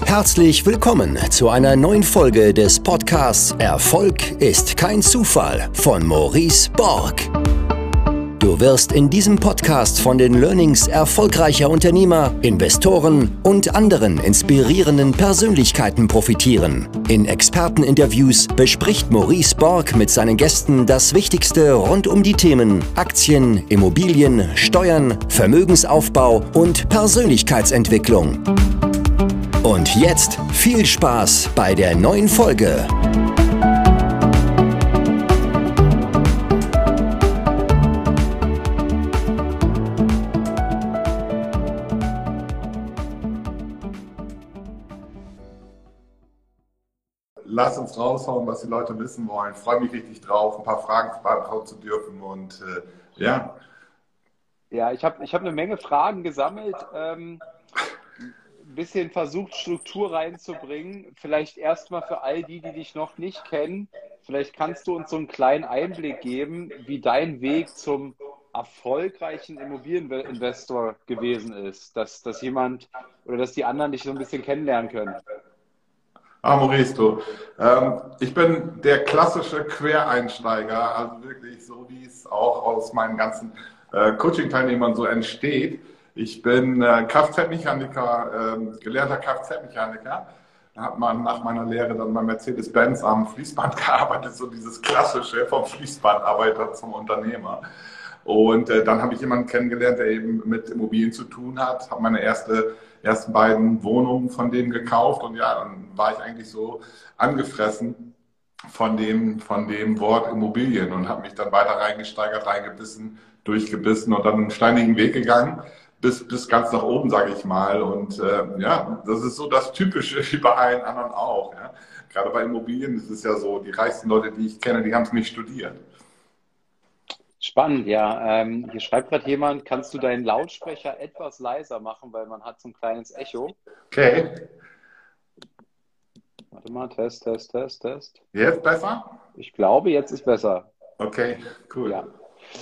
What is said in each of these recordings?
Herzlich willkommen zu einer neuen Folge des Podcasts Erfolg ist kein Zufall von Maurice Borg. Du wirst in diesem Podcast von den Learnings erfolgreicher Unternehmer, Investoren und anderen inspirierenden Persönlichkeiten profitieren. In Experteninterviews bespricht Maurice Borg mit seinen Gästen das Wichtigste rund um die Themen Aktien, Immobilien, Steuern, Vermögensaufbau und Persönlichkeitsentwicklung. Und jetzt viel Spaß bei der neuen Folge. Lass uns raushauen, was die Leute wissen wollen. Ich freue mich richtig drauf, ein paar Fragen beantworten zu dürfen. Und ja. Ja, ich hab eine Menge Fragen gesammelt. Ein bisschen versucht, Struktur reinzubringen. Vielleicht erstmal für all die, die dich noch nicht kennen. Vielleicht kannst du uns so einen kleinen Einblick geben, wie dein Weg zum erfolgreichen Immobilieninvestor gewesen ist. Dass jemand oder dass die anderen dich so ein bisschen kennenlernen können. Maurice, du. Ich bin der klassische Quereinsteiger, also wirklich so, wie es auch aus meinen ganzen Coaching-Teilnehmern so entsteht. Ich bin Kfz-Mechaniker, gelernter Kfz-Mechaniker. Da hat man nach meiner Lehre dann bei Mercedes-Benz am Fließband gearbeitet, so dieses klassische vom Fließbandarbeiter zum Unternehmer. Und dann habe ich jemanden kennengelernt, der eben mit Immobilien zu tun hat, habe meine ersten beiden Wohnungen von dem gekauft und ja, dann war ich eigentlich so angefressen von dem Wort Immobilien und habe mich dann weiter reingesteigert, reingebissen, durchgebissen und dann einen steinigen Weg gegangen, bis ganz nach oben, sage ich mal. Und ja, das ist so das Typische wie bei allen anderen auch. Ja. Gerade bei Immobilien ist es ja so, die reichsten Leute, die ich kenne, die haben es nicht studiert. Spannend, ja. Hier schreibt gerade jemand, kannst du deinen Lautsprecher etwas leiser machen, weil man hat so ein kleines Echo. Okay. Warte mal, Test. Jetzt besser? Ich glaube, jetzt ist besser. Okay, cool. Ja.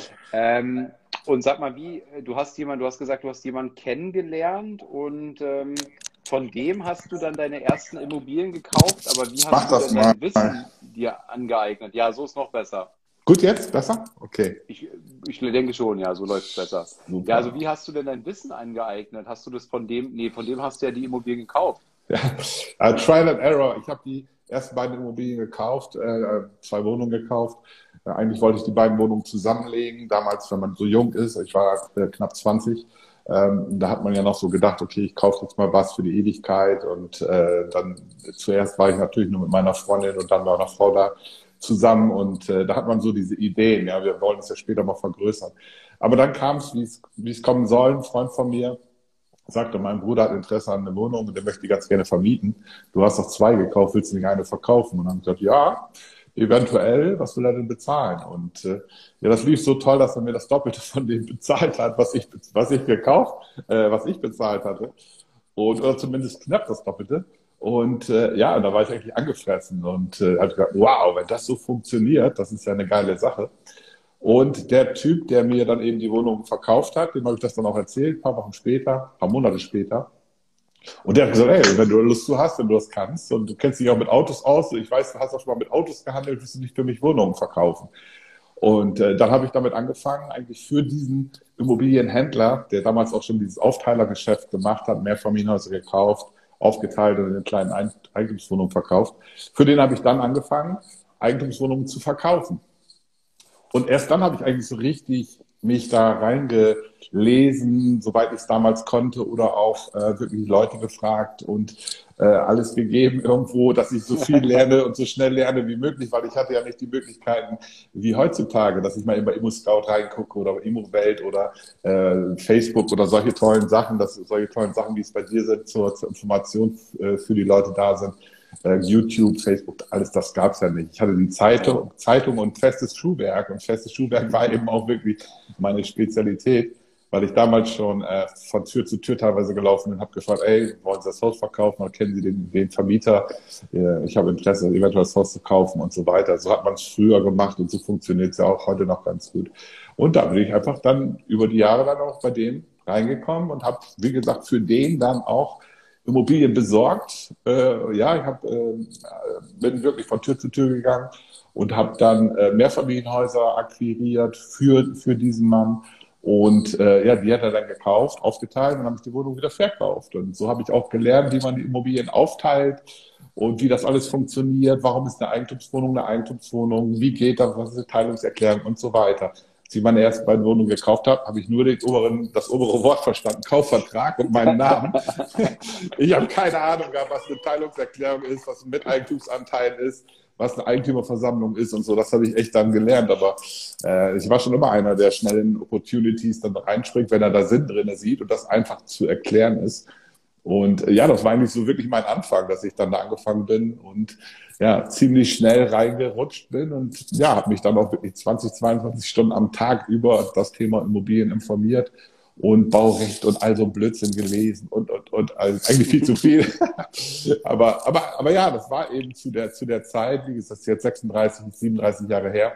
Und sag mal, du hast gesagt, du hast jemanden kennengelernt und von dem hast du dann deine ersten Immobilien gekauft, aber wie hast du denn dein Wissen dir angeeignet? Ja, so ist noch besser. Gut, jetzt besser? Okay. Ich denke schon, ja, so läuft es besser. Super. Ja, also wie hast du denn dein Wissen angeeignet? Hast du das von dem hast du ja die Immobilien gekauft. Ja, Trial and Error. Ich habe die ersten beiden Immobilien gekauft, 2 Wohnungen gekauft. Eigentlich wollte ich die beiden Wohnungen zusammenlegen. Damals, wenn man so jung ist, ich war knapp 20, da hat man ja noch so gedacht, okay, ich kaufe jetzt mal was für die Ewigkeit. Und dann zuerst war ich natürlich nur mit meiner Freundin und dann war eine Frau da zusammen und da hat man so diese Ideen, ja, wir wollen es ja später mal vergrößern. Aber dann kam es, wie es kommen soll. Ein Freund von mir sagte, mein Bruder hat Interesse an einer Wohnung und der möchte die ganz gerne vermieten. Du hast doch 2 gekauft, willst du nicht eine verkaufen? Und dann habe ich gesagt, ja, eventuell, was will er denn bezahlen? Und ja, das lief so toll, dass er mir das Doppelte von dem bezahlt hat, was ich bezahlt hatte. Oder zumindest knapp das Doppelte. Und ja, da war ich eigentlich angefressen und habe gesagt, wow, wenn das so funktioniert, das ist ja eine geile Sache. Und der Typ, der mir dann eben die Wohnung verkauft hat, dem habe ich das dann auch erzählt, ein paar Monate später. Und der hat gesagt, hey, wenn du Lust zu hast, wenn du das kannst und du kennst dich auch mit Autos aus, ich weiß, du hast auch schon mal mit Autos gehandelt, willst du nicht für mich Wohnungen verkaufen? Und dann habe ich damit angefangen, eigentlich für diesen Immobilienhändler, der damals auch schon dieses Aufteilergeschäft gemacht hat, Mehrfamilienhäuser gekauft, aufgeteilt und in kleinen Eigentumswohnungen verkauft. Für den habe ich dann angefangen, Eigentumswohnungen zu verkaufen. Und erst dann habe ich eigentlich so richtig mich da reingelesen, soweit ich es damals konnte, oder auch wirklich Leute gefragt und alles gegeben irgendwo, dass ich so viel lerne und so schnell lerne wie möglich, weil ich hatte ja nicht die Möglichkeiten wie heutzutage, dass ich mal bei ImmoScout reingucke oder ImmoWelt oder Facebook oder solche tollen Sachen, wie es bei dir sind, zur Information für die Leute da sind. YouTube, Facebook, alles das gab es ja nicht. Ich hatte die Zeitung und festes Schuhwerk. Und festes Schuhwerk war eben auch wirklich meine Spezialität, weil ich damals schon von Tür zu Tür teilweise gelaufen bin und habe gefragt, ey, wollen Sie das Haus verkaufen oder kennen Sie den Vermieter? Ich habe Interesse, eventuell das Haus zu kaufen und so weiter. So hat man es früher gemacht und so funktioniert es ja auch heute noch ganz gut. Und da bin ich einfach dann über die Jahre dann auch bei dem reingekommen und habe, wie gesagt, für den dann auch Immobilien besorgt. Ja, bin wirklich von Tür zu Tür gegangen und habe dann Mehrfamilienhäuser akquiriert für diesen Mann. Und ja, die hat er dann gekauft, aufgeteilt und dann habe ich die Wohnung wieder verkauft. Und so habe ich auch gelernt, wie man die Immobilien aufteilt und wie das alles funktioniert. Warum ist eine Eigentumswohnung eine Eigentumswohnung? Wie geht das? Was ist eine Teilungserklärung und so weiter. Als ich meine ersten beiden Wohnungen gekauft habe, habe ich nur das obere Wort verstanden, Kaufvertrag und meinen Namen. Ich habe keine Ahnung gehabt, was eine Teilungserklärung ist, was ein Miteigentumsanteil ist, was eine Eigentümerversammlung ist und so. Das habe ich echt dann gelernt. Aber ich war schon immer einer, der schnell in Opportunities dann reinspringt, wenn er da Sinn drin sieht und das einfach zu erklären ist. Und ja, das war eigentlich so wirklich mein Anfang, dass ich dann da angefangen bin und ja, ziemlich schnell reingerutscht bin und ja, habe mich dann auch wirklich 20, 22 Stunden am Tag über das Thema Immobilien informiert und Baurecht und all so ein Blödsinn gelesen und also eigentlich viel zu viel. aber ja, das war eben zu der Zeit, wie gesagt, jetzt 36, 37 Jahre her,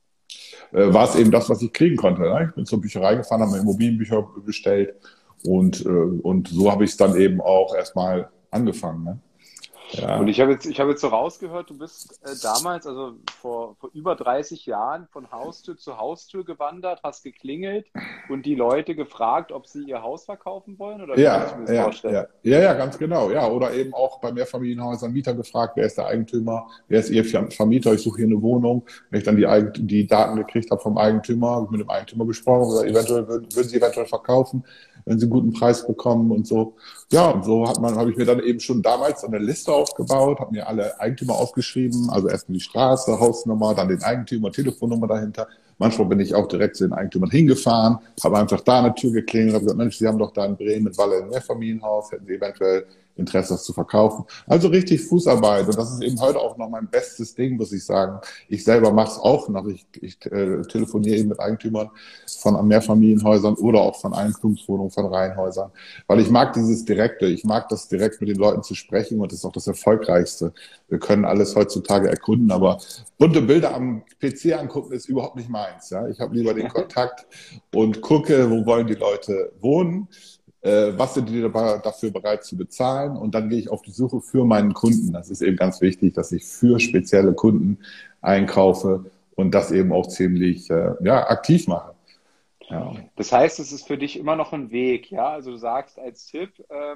war es eben das, was ich kriegen konnte. Ne? Ich bin zur Bücherei gefahren, habe mir Immobilienbücher bestellt und so habe ich es dann eben auch erstmal angefangen. Ne? Ja. Und ich habe jetzt so rausgehört, du bist damals, also vor über 30 Jahren, von Haustür zu Haustür gewandert, hast geklingelt und die Leute gefragt, ob sie ihr Haus verkaufen wollen, oder wie kann ich mir das vorstellen? Ja, ganz genau. Ja, oder eben auch bei Mehrfamilienhäusern Mieter gefragt, wer ist der Eigentümer, wer ist ihr Vermieter, ich suche hier eine Wohnung. Wenn ich dann die Daten gekriegt habe vom Eigentümer, habe ich mit dem Eigentümer gesprochen, oder eventuell würden sie eventuell verkaufen, wenn sie einen guten Preis bekommen und so. Ja, und so habe ich mir dann eben schon damals eine Liste aufgebaut, habe mir alle Eigentümer aufgeschrieben, also erstmal die Straße, Hausnummer, dann den Eigentümer, Telefonnummer dahinter. Manchmal bin ich auch direkt zu den Eigentümern hingefahren, habe einfach da eine Tür geklingelt, habe gesagt, Mensch, Sie haben doch da in Bremen mit Walle ein Mehrfamilienhaus, hätten Sie eventuell Interesse, das zu verkaufen. Also richtig Fußarbeit. Und das ist eben heute auch noch mein bestes Ding, muss ich sagen. Ich selber mache es auch noch. Ich telefoniere eben mit Eigentümern von Mehrfamilienhäusern oder auch von Eigentumswohnungen, von Reihenhäusern. Weil ich mag dieses Direkte. Ich mag das direkt mit den Leuten zu sprechen und das ist auch das Erfolgreichste. Wir können alles heutzutage erkunden, aber bunte Bilder am PC angucken ist überhaupt nicht meins. Ja? Ich habe lieber den Kontakt und gucke, wo wollen die Leute wohnen. Was sind die dafür bereit zu bezahlen? Und dann gehe ich auf die Suche für meinen Kunden. Das ist eben ganz wichtig, dass ich für spezielle Kunden einkaufe und das eben auch ziemlich aktiv mache. Ja. Das heißt, es ist für dich immer noch ein Weg, ja? Also du sagst als Tipp,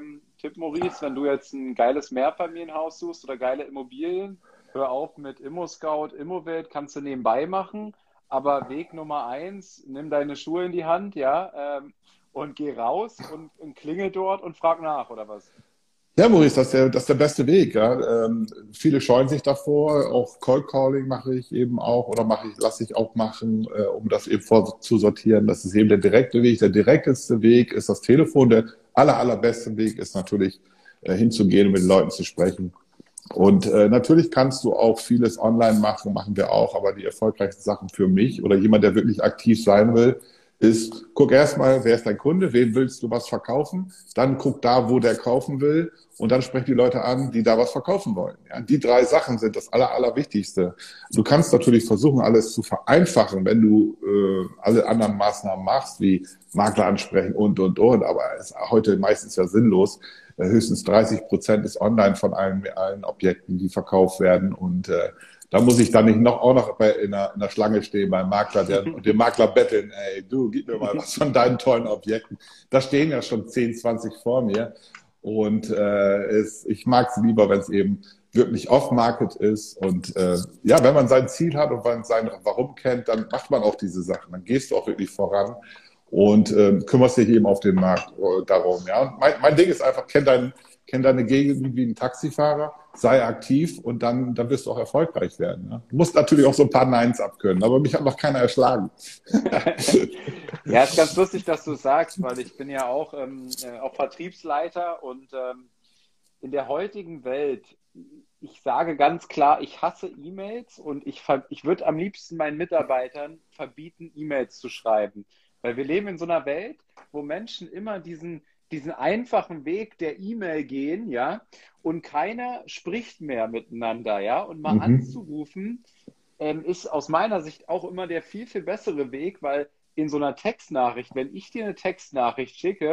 Maurice, wenn du jetzt ein geiles Mehrfamilienhaus suchst oder geile Immobilien, hör auf mit ImmoScout, Immowelt, kannst du nebenbei machen. Aber Weg Nummer 1, nimm deine Schuhe in die Hand, ja, und geh raus und klingel dort und frag nach, oder was? Ja, Maurice, das ist der beste Weg. Ja. Viele scheuen sich davor. Auch Cold Calling mache ich eben auch oder lasse ich auch machen, um das eben vorzusortieren. Das ist eben der direkte Weg. Der direkteste Weg ist das Telefon. Der allerbeste Weg ist natürlich hinzugehen und mit den Leuten zu sprechen. Und natürlich kannst du auch vieles online machen wir auch. Aber die erfolgreichsten Sachen für mich oder jemand, der wirklich aktiv sein will, ist, guck erstmal, wer ist dein Kunde, wem willst du was verkaufen, dann guck da, wo der kaufen will und dann sprech die Leute an, die da was verkaufen wollen. Ja, die 3 Sachen sind das Allerwichtigste. Du kannst natürlich versuchen, alles zu vereinfachen, wenn du alle anderen Maßnahmen machst, wie Makler ansprechen und, aber es ist heute meistens ja sinnlos. Höchstens 30% ist online von allen Objekten, die verkauft werden und da muss ich dann nicht auch noch in einer Schlange stehen beim Makler, den Makler betteln, ey, du, gib mir mal was von deinen tollen Objekten. Da stehen ja schon 10, 20 vor mir. Und ich mag es lieber, wenn es eben wirklich off-market ist. Und wenn man sein Ziel hat und man sein Warum kennt, dann macht man auch diese Sachen. Dann gehst du auch wirklich voran und kümmerst dich eben auf den Markt darum. Ja? Mein Ding ist einfach, kenn deine Gegend wie ein Taxifahrer, sei aktiv und dann wirst du auch erfolgreich werden. Ja? Du musst natürlich auch so ein paar Neins abkönnen, aber mich hat noch keiner erschlagen. Ja, es ist ganz lustig, dass du es sagst, weil ich bin ja auch Vertriebsleiter und in der heutigen Welt, ich sage ganz klar, ich hasse E-Mails und ich würde am liebsten meinen Mitarbeitern verbieten, E-Mails zu schreiben. Weil wir leben in so einer Welt, wo Menschen immer diesen einfachen Weg der E-Mail gehen, ja, und keiner spricht mehr miteinander, ja, und mal anzurufen, ist aus meiner Sicht auch immer der viel, viel bessere Weg, weil in so einer Textnachricht, wenn ich dir eine Textnachricht schicke,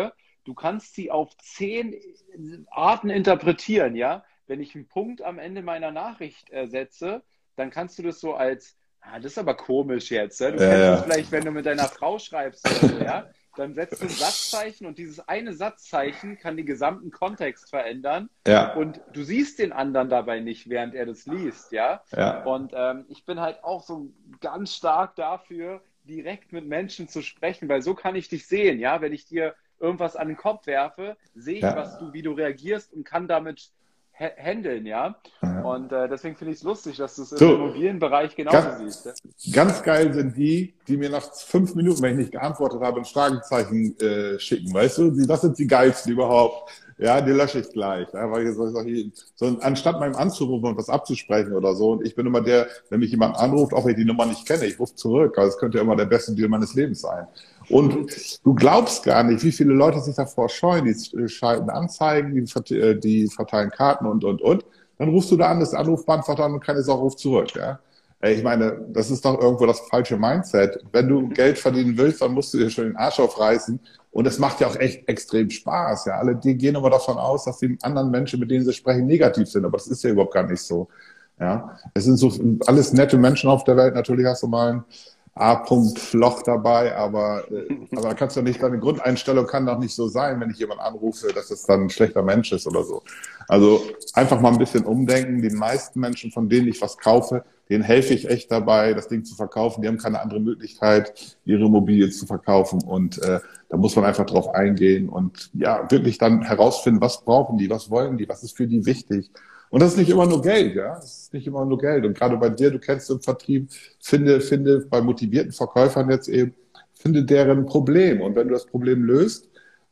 du kannst sie auf 10 Arten interpretieren, ja. Wenn ich einen Punkt am Ende meiner Nachricht setze, dann kannst du das so als, das ist aber komisch jetzt, ne? Du kennst das vielleicht, wenn du mit deiner Frau schreibst oder so, ja. Dann setzt du ein Satzzeichen und dieses eine Satzzeichen kann den gesamten Kontext verändern. Ja. Und du siehst den anderen dabei nicht, während er das liest, ja. Ja. Und ich bin halt auch so ganz stark dafür, direkt mit Menschen zu sprechen, weil so kann ich dich sehen, ja. Wenn ich dir irgendwas an den Kopf werfe, sehe ich, wie du reagierst und kann damit handeln, ja. Und deswegen finde ich es lustig, dass du es im Immobilienbereich genauso siehst. Ja? Ganz geil sind die mir nach 5 Minuten, wenn ich nicht geantwortet habe, ein Fragezeichen schicken, weißt du? Das sind die geilsten überhaupt. Ja, die lösche ich gleich. Ja, weil anstatt meinem anzurufen und was abzusprechen oder so, und ich bin immer der, wenn mich jemand anruft, auch wenn ich die Nummer nicht kenne, ich rufe zurück. Also es könnte ja immer der beste Deal meines Lebens sein. Und du glaubst gar nicht, wie viele Leute sich davor scheuen, die schalten Anzeigen, die verteilen Karten und. Dann rufst du da an, das Anrufbeantworter an und keine Sau ruft zurück. Ja? Ich meine, das ist doch irgendwo das falsche Mindset. Wenn du Geld verdienen willst, dann musst du dir schon den Arsch aufreißen. Und es macht ja auch echt extrem Spaß. Ja, alle die gehen immer davon aus, dass die anderen Menschen, mit denen sie sprechen, negativ sind. Aber das ist ja überhaupt gar nicht so. Ja, es sind so alles nette Menschen auf der Welt. Natürlich hast du mal ein A-Punkt-Loch dabei, aber da kannst du nicht, deine Grundeinstellung kann doch nicht so sein, wenn ich jemanden anrufe, dass es dann ein schlechter Mensch ist oder so. Also einfach mal ein bisschen umdenken. Die meisten Menschen, von denen ich was kaufe, denen helfe ich echt dabei, das Ding zu verkaufen. Die haben keine andere Möglichkeit, ihre Immobilie zu verkaufen. Und da muss man einfach drauf eingehen und ja, wirklich dann herausfinden, was brauchen die, was wollen die, was ist für die wichtig. Und das ist nicht immer nur Geld, ja. Das ist nicht immer nur Geld. Und gerade bei dir, du kennst den Vertrieb, finde bei motivierten Verkäufern jetzt eben, finde deren Problem. Und wenn du das Problem löst,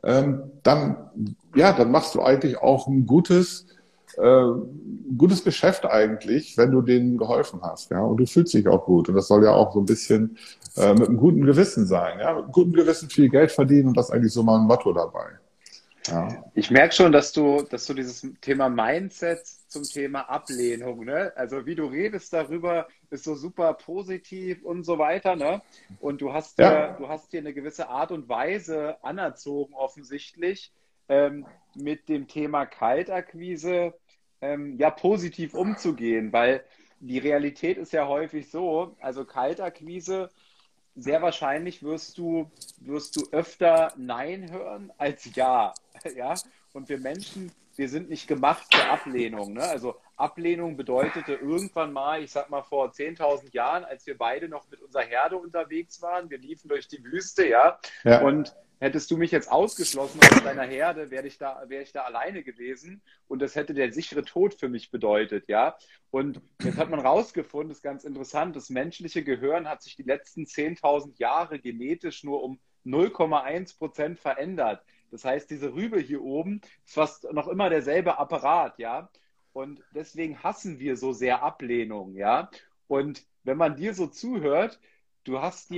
dann machst du eigentlich auch ein gutes Geschäft eigentlich, wenn du denen geholfen hast, ja. Und du fühlst dich auch gut. Und das soll ja auch so ein bisschen mit einem guten Gewissen sein, ja. Mit einem guten Gewissen viel Geld verdienen und das ist eigentlich so mal ein Motto dabei. Ja. Ich merke schon, dass du dieses Thema Mindset zum Thema Ablehnung, ne? Also wie du redest darüber, ist so super positiv und so weiter, ne? Und du hast dir eine gewisse Art und Weise anerzogen, offensichtlich, mit dem Thema Kaltakquise positiv umzugehen, weil die Realität ist ja häufig so, also Kaltakquise, sehr wahrscheinlich wirst du öfter Nein hören als Ja. Ja? Und wir Menschen, wir sind nicht gemacht für Ablehnung. Ne? Also Ablehnung bedeutete irgendwann mal, ich sag mal vor 10.000 Jahren, als wir beide noch mit unserer Herde unterwegs waren, wir liefen durch die Wüste, ja. Und hättest du mich jetzt ausgeschlossen aus deiner Herde, wäre ich da alleine gewesen und das hätte der sichere Tod für mich bedeutet, ja. Und jetzt hat man rausgefunden, das ist ganz interessant, das menschliche Gehirn hat sich die letzten 10.000 Jahre genetisch nur um 0,1% verändert. Das heißt, diese Rübe hier oben ist fast noch immer derselbe Apparat, ja. Und deswegen hassen wir so sehr Ablehnung, ja. Und wenn man dir so zuhört, du hast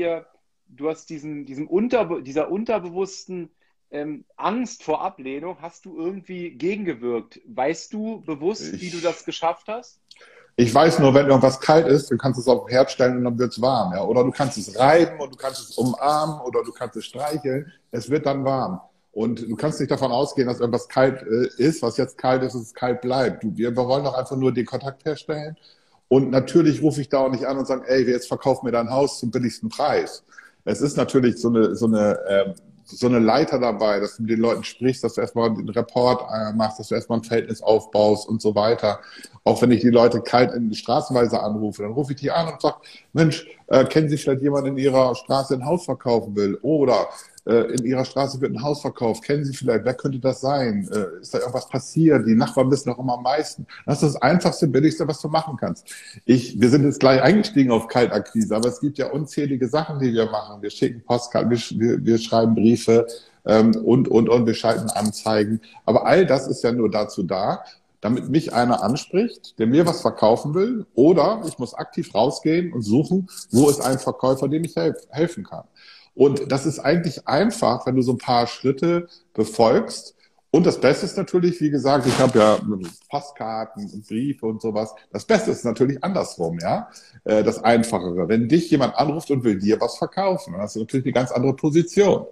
dieser unterbewussten Angst vor Ablehnung, hast du irgendwie gegengewirkt. Weißt du bewusst, wie du das geschafft hast? Ich weiß nur, wenn irgendwas kalt ist, dann kannst du es auf den Herd stellen und dann wird es warm. Ja? Oder du kannst es reiben und du kannst es umarmen oder du kannst es streicheln. Es wird dann warm. Und du kannst nicht davon ausgehen, dass irgendwas kalt ist, was jetzt kalt ist, dass es kalt bleibt. Wir wollen doch einfach nur den Kontakt herstellen. Und natürlich rufe ich da auch nicht an und sage, ey, jetzt verkauf mir dein Haus zum billigsten Preis. Es ist natürlich so eine Leiter dabei, dass du mit den Leuten sprichst, dass du erstmal den Report machst, dass du erstmal ein Verhältnis aufbaust und so weiter. Auch wenn ich die Leute kalt in die Straßenweise anrufe, dann rufe ich die an und sage, Mensch, kennen Sie vielleicht jemanden in Ihrer Straße ein Haus verkaufen will? Oder in Ihrer Straße wird ein Haus verkauft. Kennen Sie vielleicht, wer könnte das sein? Ist da irgendwas passiert? Die Nachbarn wissen doch immer am meisten. Das ist das Einfachste, Billigste, was du machen kannst. Wir sind jetzt gleich eingestiegen auf Kaltakquise, aber es gibt ja unzählige Sachen, die wir machen. Wir schicken Postkarten, wir schreiben Briefe und wir schalten Anzeigen. Aber all das ist ja nur dazu da, damit mich einer anspricht, der mir was verkaufen will, oder ich muss aktiv rausgehen und suchen, wo ist ein Verkäufer, dem ich helfen kann. Und das ist eigentlich einfach, wenn du so ein paar Schritte befolgst. Und das Beste ist natürlich, wie gesagt, ich habe ja Postkarten und Briefe und sowas. Das Beste ist natürlich andersrum, ja, das Einfachere. Wenn dich jemand anruft und will dir was verkaufen, dann hast du natürlich eine ganz andere Position.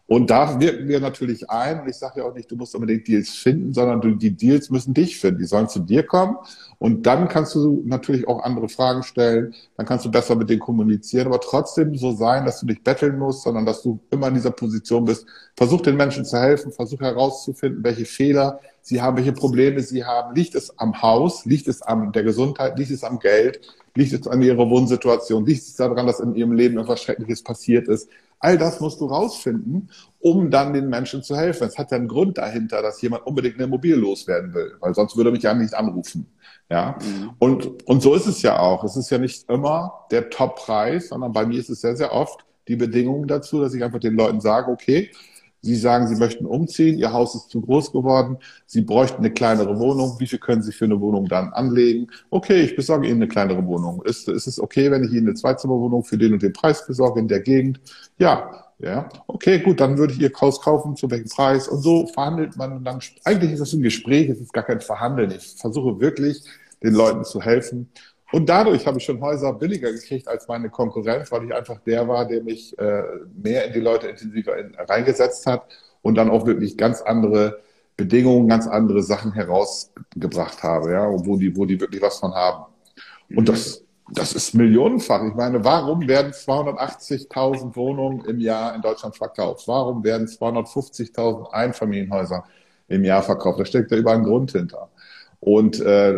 Und da wirken wir natürlich ein. Und ich sage ja auch nicht, du musst unbedingt Deals finden, sondern die Deals müssen dich finden. Die sollen zu dir kommen. Und dann kannst du natürlich auch andere Fragen stellen. Dann kannst du besser mit denen kommunizieren. Aber trotzdem so sein, dass du dich betteln musst, sondern dass du immer in dieser Position bist. Versuch den Menschen zu helfen. Versuch herauszufinden, welche Fehler sie haben, welche Probleme sie haben. Liegt es am Haus? Liegt es an der Gesundheit? Liegt es am Geld? Liegt es an ihrer Wohnsituation? Liegt es daran, dass in ihrem Leben etwas Schreckliches passiert ist? All das musst du rausfinden, um dann den Menschen zu helfen. Es hat ja einen Grund dahinter, dass jemand unbedingt eine Immobilie loswerden will, weil sonst würde er mich ja nicht anrufen. Ja, und so ist es ja auch. Es ist ja nicht immer der Top-Preis, sondern bei mir ist es sehr, sehr oft die Bedingung dazu, dass ich einfach den Leuten sage, okay, Sie sagen, Sie möchten umziehen, Ihr Haus ist zu groß geworden, Sie bräuchten eine kleinere Wohnung. Wie viel können Sie für eine Wohnung dann anlegen? Okay, ich besorge Ihnen eine kleinere Wohnung. Ist es okay, wenn ich Ihnen eine Zweizimmerwohnung für den und den Preis besorge in der Gegend? Ja, okay, gut, dann würde ich Ihr Haus kaufen, zu welchem Preis? Und so verhandelt man dann. Eigentlich ist das ein Gespräch, es ist gar kein Verhandeln. Ich versuche wirklich, den Leuten zu helfen. Und dadurch habe ich schon Häuser billiger gekriegt als meine Konkurrenz, weil ich einfach der war, der mich mehr in die Leute intensiver reingesetzt hat und dann auch wirklich ganz andere Bedingungen, ganz andere Sachen herausgebracht habe, ja, und wo die wirklich was von haben. Und das ist millionenfach. Ich meine, warum werden 280.000 Wohnungen im Jahr in Deutschland verkauft? Warum werden 250.000 Einfamilienhäuser im Jahr verkauft? Da steckt ja überall ein Grund hinter. Und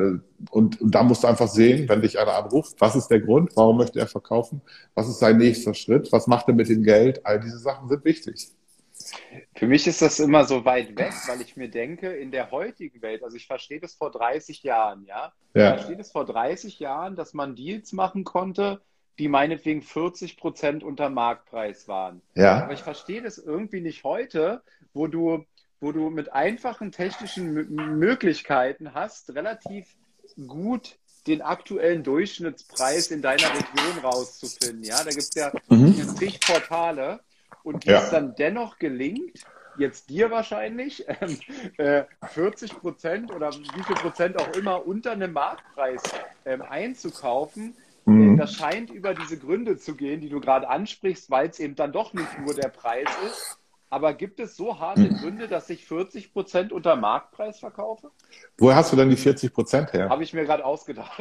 da musst du einfach sehen, wenn dich einer anruft, was ist der Grund, warum möchte er verkaufen, was ist sein nächster Schritt, was macht er mit dem Geld, all diese Sachen sind wichtig. Für mich ist das immer so weit weg, weil ich mir denke, in der heutigen Welt, also ich verstehe das vor 30 Jahren, ja? Ich verstehe das vor 30 Jahren, dass man Deals machen konnte, die meinetwegen 40% unter Marktpreis waren. Ja. Aber ich verstehe das irgendwie nicht heute, wo du mit einfachen technischen Möglichkeiten hast, relativ gut den aktuellen Durchschnittspreis in deiner Region rauszufinden. Ja, da gibt es ja zig Portale und die es dann dennoch gelingt, jetzt dir wahrscheinlich 40% oder wie viel Prozent auch immer unter einem Marktpreis einzukaufen. Das scheint über diese Gründe zu gehen, die du gerade ansprichst, weil es eben dann doch nicht nur der Preis ist. Aber gibt es so harte Gründe, dass ich 40% unter Marktpreis verkaufe? Woher hast du denn die 40% her? Habe ich mir gerade ausgedacht.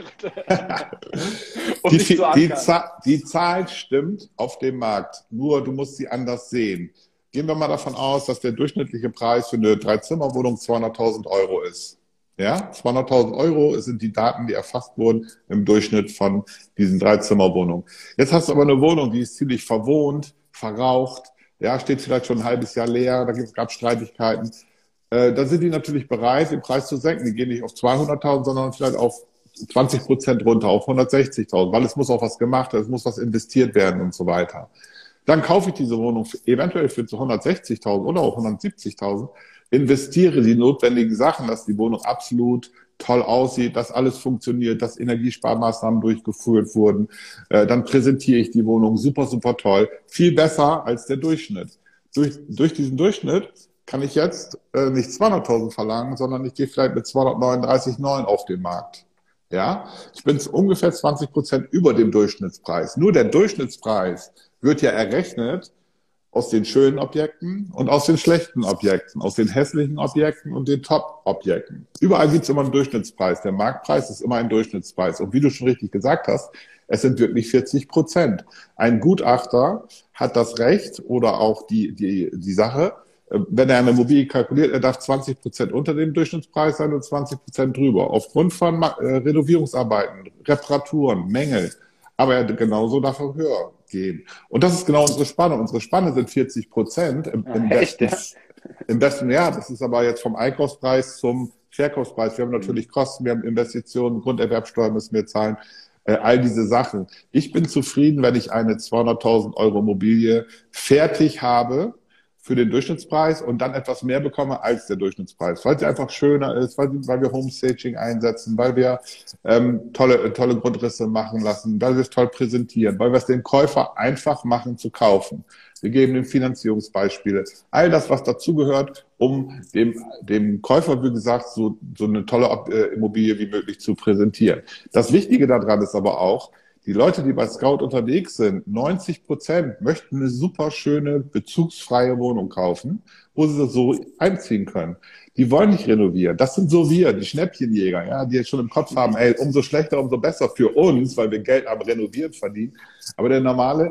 Die Zahl stimmt auf dem Markt, nur du musst sie anders sehen. Gehen wir mal davon aus, dass der durchschnittliche Preis für eine Dreizimmerwohnung 200.000 Euro ist. Ja, 200.000 Euro sind die Daten, die erfasst wurden im Durchschnitt von diesen Dreizimmerwohnungen. Jetzt hast du aber eine Wohnung, die ist ziemlich verwohnt, verraucht, ja, steht vielleicht schon ein halbes Jahr leer, da gab es Streitigkeiten. Da sind die natürlich bereit, den Preis zu senken. Die gehen nicht auf 200.000, sondern vielleicht auf 20% runter, auf 160.000, weil es muss auch was gemacht werden, es muss was investiert werden und so weiter. Dann kaufe ich diese Wohnung eventuell für 160.000 oder auch 170.000, investiere die notwendigen Sachen, dass die Wohnung absolut toll aussieht, dass alles funktioniert, dass Energiesparmaßnahmen durchgeführt wurden. Dann präsentiere ich die Wohnung super, super toll. Viel besser als der Durchschnitt. Durch diesen Durchschnitt kann ich jetzt nicht 200.000 verlangen, sondern ich gehe vielleicht mit 239,9 auf den Markt. Ja, ich bin ungefähr 20% über dem Durchschnittspreis. Nur der Durchschnittspreis wird ja errechnet aus den schönen Objekten und aus den schlechten Objekten, aus den hässlichen Objekten und den Top-Objekten. Überall gibt es immer einen Durchschnittspreis. Der Marktpreis ist immer ein Durchschnittspreis. Und wie du schon richtig gesagt hast, es sind wirklich 40%. Ein Gutachter hat das Recht oder auch die Sache, wenn er eine Immobilie kalkuliert, er darf 20% unter dem Durchschnittspreis sein und 20% drüber. Aufgrund von Renovierungsarbeiten, Reparaturen, Mängel. Aber er genauso darf er höher gehen. Und das ist genau unsere Spanne. Unsere Spanne sind 40% im besten Jahr. Das ist aber jetzt vom Einkaufspreis zum Verkaufspreis. Wir haben natürlich Kosten, wir haben Investitionen, Grunderwerbsteuer müssen wir zahlen. All diese Sachen. Ich bin zufrieden, wenn ich eine 200.000 Euro Immobilie fertig habe für den Durchschnittspreis und dann etwas mehr bekomme als der Durchschnittspreis, weil sie einfach schöner ist, weil wir Homestaging einsetzen, weil wir tolle Grundrisse machen lassen, weil wir es toll präsentieren, weil wir es dem Käufer einfach machen zu kaufen. Wir geben dem Finanzierungsbeispiele. All das, was dazugehört, um dem Käufer, wie gesagt, so eine tolle Immobilie wie möglich zu präsentieren. Das Wichtige daran ist aber auch, Die Leute, die bei Scout unterwegs sind, 90% möchten eine super schöne, bezugsfreie Wohnung kaufen, wo sie so einziehen können. Die wollen nicht renovieren. Das sind so wir, die Schnäppchenjäger, ja, die jetzt schon im Kopf haben, ey, umso schlechter, umso besser für uns, weil wir Geld am Renovieren verdienen. Aber der normale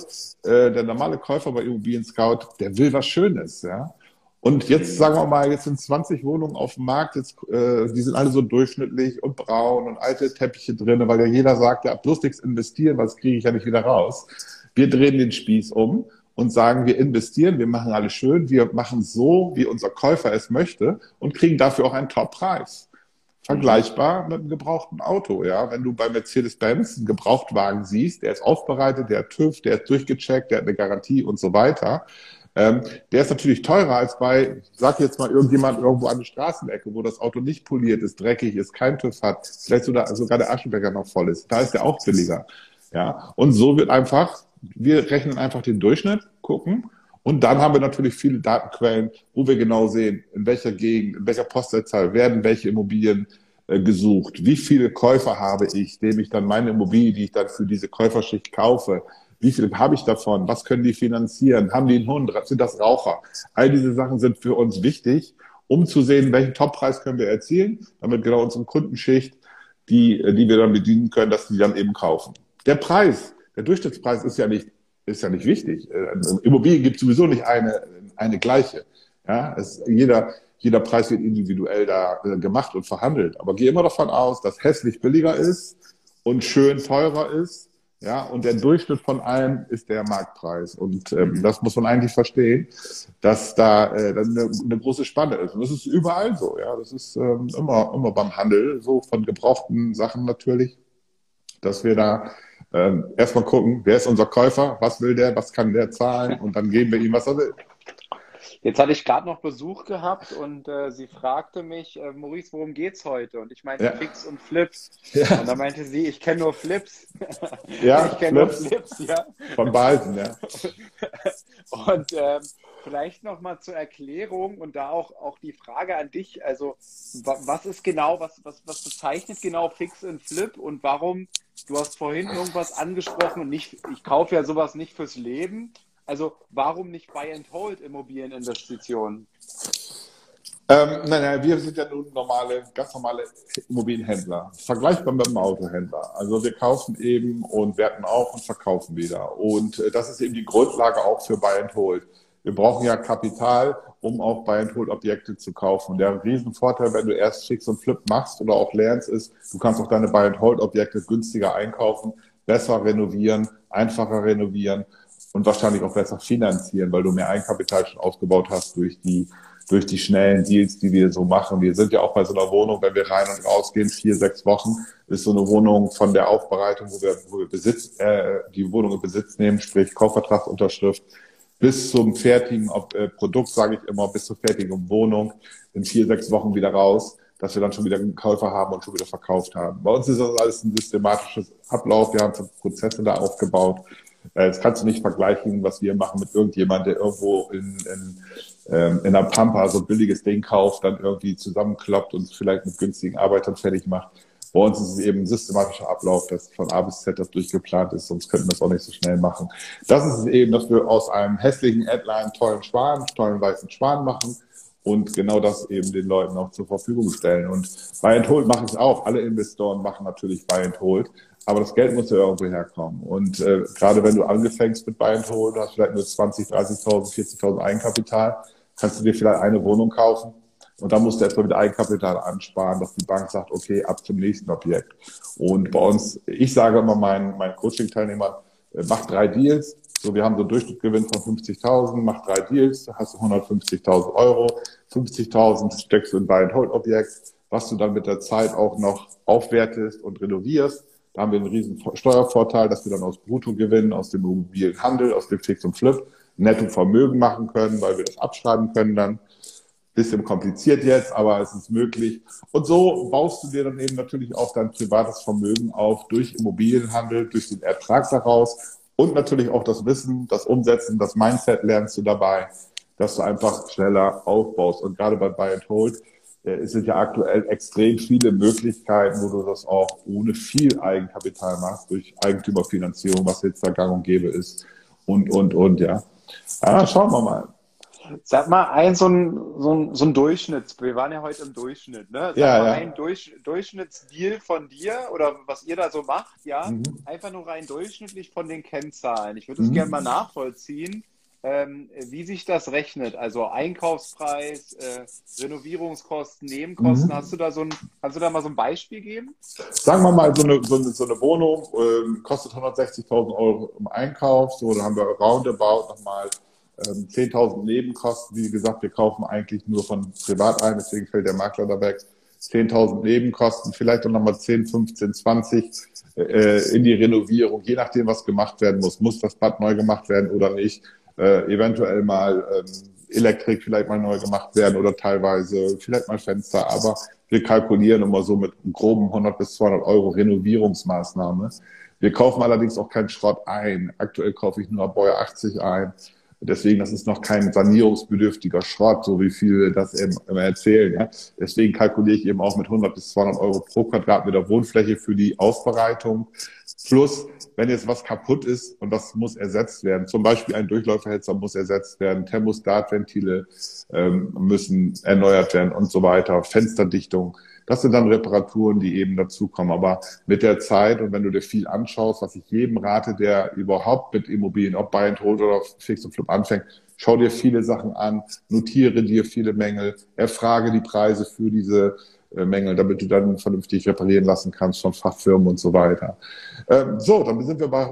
Käufer bei Immobilien Scout, der will was Schönes, ja. Und jetzt, sagen wir mal, jetzt sind 20 Wohnungen auf dem Markt, jetzt, die sind alle so durchschnittlich und braun und alte Teppiche drin, weil ja jeder sagt, ja, bloß nichts investieren, was kriege ich ja nicht wieder raus. Wir drehen den Spieß um und sagen, wir investieren, wir machen alles schön, wir machen so, wie unser Käufer es möchte und kriegen dafür auch einen Top-Preis. Vergleichbar mit einem gebrauchten Auto, ja. Wenn du bei Mercedes-Benz einen Gebrauchtwagen siehst, der ist aufbereitet, der hat TÜV, der ist durchgecheckt, der hat eine Garantie und so weiter. Der ist natürlich teurer als bei, sag jetzt mal, irgendjemand irgendwo an der Straßenecke, wo das Auto nicht poliert ist, dreckig ist, kein TÜV hat, vielleicht sogar der Aschenbecher noch voll ist. Da ist der auch billiger. Ja, und so wird einfach, wir rechnen einfach den Durchschnitt, gucken, und dann haben wir natürlich viele Datenquellen, wo wir genau sehen, in welcher Gegend, in welcher Postleitzahl werden welche Immobilien gesucht, wie viele Käufer habe ich, dem ich dann meine Immobilie, die ich dann für diese Käuferschicht kaufe, wie viel habe ich davon? Was können die finanzieren? Haben die einen Hund? Sind das Raucher? All diese Sachen sind für uns wichtig, um zu sehen, welchen Toppreis können wir erzielen, damit genau unsere Kundenschicht, die wir dann bedienen können, dass die dann eben kaufen. Der Preis, der Durchschnittspreis ist ja nicht wichtig. Immobilien gibt sowieso nicht eine gleiche. Ja, jeder Preis wird individuell da gemacht und verhandelt. Aber gehe immer davon aus, dass hässlich billiger ist und schön teurer ist. Ja, und der Durchschnitt von allem ist der Marktpreis. Und das muss man eigentlich verstehen, dass da eine große Spanne ist. Und das ist überall so. Ja, das ist immer beim Handel so, von gebrauchten Sachen natürlich, dass wir da erstmal gucken, wer ist unser Käufer, was will der, was kann der zahlen, und dann geben wir ihm, was er will. Jetzt hatte ich gerade noch Besuch gehabt und sie fragte mich, Maurice, worum geht's heute? Und ich meinte, Ja. Fix und Flips. Ja. Und da meinte sie, ich kenne nur Flips. Ja, ich kenne nur Flips. Flips, ja. Von beiden, ja. Und vielleicht nochmal zur Erklärung und da auch die Frage an dich, also was ist genau, was bezeichnet genau Fix und Flip und warum, du hast vorhin irgendwas angesprochen und nicht, ich kaufe ja sowas nicht fürs Leben, also warum nicht Buy and Hold Immobilieninvestitionen? Nein, wir sind ja nun ganz normale Immobilienhändler, vergleichbar mit einem Autohändler. Also wir kaufen eben und werten auf und verkaufen wieder. Und das ist eben die Grundlage auch für Buy and Hold. Wir brauchen ja Kapital, um auch Buy and Hold Objekte zu kaufen. Und der Riesenvorteil, wenn du erst Fix und Flip machst oder auch lernst, ist, du kannst auch deine Buy and Hold Objekte günstiger einkaufen, besser renovieren, einfacher renovieren und wahrscheinlich auch besser finanzieren, weil du mehr Eigenkapital schon aufgebaut hast durch die schnellen Deals, die wir so machen. Wir sind ja auch bei so einer Wohnung, wenn wir rein und raus gehen, 4-6 Wochen, ist so eine Wohnung von der Aufbereitung, wo wir die Wohnung in Besitz nehmen, sprich Kaufvertragsunterschrift, bis zum fertigen Produkt, sage ich immer, bis zur fertigen Wohnung in 4-6 Wochen wieder raus, dass wir dann schon wieder einen Käufer haben und schon wieder verkauft haben. Bei uns ist das alles ein systematisches Ablauf. Wir haben Prozesse da aufgebaut. Das kannst du nicht vergleichen, was wir machen mit irgendjemand, der irgendwo in der Pampa so ein billiges Ding kauft, dann irgendwie zusammenkloppt und vielleicht mit günstigen Arbeitern fertig macht. Bei uns ist es eben ein systematischer Ablauf, das von A bis Z das durchgeplant ist, sonst könnten wir es auch nicht so schnell machen. Das ist es eben, dass wir aus einem hässlichen Adline tollen weißen Schwan machen und genau das eben den Leuten auch zur Verfügung stellen. Und Buy and Hold mache ich auch. Alle Investoren machen natürlich Buy and Hold. Aber das Geld muss ja irgendwo herkommen. Und gerade wenn du anfängst mit Buy and Hold, hast vielleicht nur 20.000, 30.000, 40.000 Eigenkapital, kannst du dir vielleicht eine Wohnung kaufen. Und dann musst du erstmal mit Eigenkapital ansparen, dass die Bank sagt, okay, ab zum nächsten Objekt. Und bei uns, ich sage immer meinen Coaching-Teilnehmern, mach 3 Deals. So, wir haben so einen Durchschnittsgewinn von 50.000, mach 3 Deals, da hast du 150.000 Euro. 50.000 steckst du in Buy and Hold Objekt, was du dann mit der Zeit auch noch aufwertest und renovierst. Da haben wir einen riesen Steuervorteil, dass wir dann aus Bruttogewinn, aus dem Immobilienhandel, aus dem Fix und Flip Nettovermögen machen können, weil wir das abschreiben können dann. Bisschen kompliziert jetzt, aber es ist möglich. Und so baust du dir dann eben natürlich auch dein privates Vermögen auf durch Immobilienhandel, durch den Ertrag daraus und natürlich auch das Wissen, das Umsetzen, das Mindset lernst du dabei, dass du einfach schneller aufbaust. Und gerade bei Buy and Hold es sind ja aktuell extrem viele Möglichkeiten, wo du das auch ohne viel Eigenkapital machst, durch Eigentümerfinanzierung, was jetzt da gang und gäbe ist und, ja. Schauen wir mal. Sag mal, so ein Durchschnitts, wir waren ja heute im Durchschnitt, ne? Sag Ja, mal, ja. ein Durchschnittsdeal von dir oder was ihr da so macht, ja? Mhm. Einfach nur rein durchschnittlich von den Kennzahlen. Ich würde es gerne mal Mhm. nachvollziehen, wie sich das rechnet. Also Einkaufspreis, Renovierungskosten, Nebenkosten. Mhm. Kannst du da mal so ein Beispiel geben? Sagen wir mal, so eine Wohnung kostet 160.000 Euro im Einkauf. So, dann haben wir roundabout nochmal 10.000 Nebenkosten. Wie gesagt, wir kaufen eigentlich nur von privat ein, deswegen fällt der Makler da weg. 10.000 Nebenkosten, vielleicht auch nochmal 10, 15, 20 in die Renovierung, je nachdem, was gemacht werden muss. Muss das Bad neu gemacht werden oder nicht? Eventuell mal Elektrik vielleicht mal neu gemacht werden oder teilweise vielleicht mal Fenster. Aber wir kalkulieren immer so mit einem groben 100 bis 200 Euro Renovierungsmaßnahme. Wir kaufen allerdings auch keinen Schrott ein. Aktuell kaufe ich nur Baujahr 80 ein. Deswegen, das ist noch kein sanierungsbedürftiger Schrott, so wie viele das eben immer erzählen. Ja. Deswegen kalkuliere ich eben auch mit 100 bis 200 Euro pro Quadratmeter Wohnfläche für die Aufbereitung. Plus, wenn jetzt was kaputt ist und das muss ersetzt werden, zum Beispiel ein Durchläuferhitzer muss ersetzt werden, Thermostatventile müssen erneuert werden und so weiter, Fensterdichtung. Das sind dann Reparaturen, die eben dazukommen. Aber mit der Zeit und wenn du dir viel anschaust, was ich jedem rate, der überhaupt mit Immobilien, ob Buy and Hold oder Fix und Flip anfängt, schau dir viele Sachen an, notiere dir viele Mängel, erfrage die Preise für diese Mängel, damit du dann vernünftig reparieren lassen kannst von Fachfirmen und so weiter. So, dann sind wir bei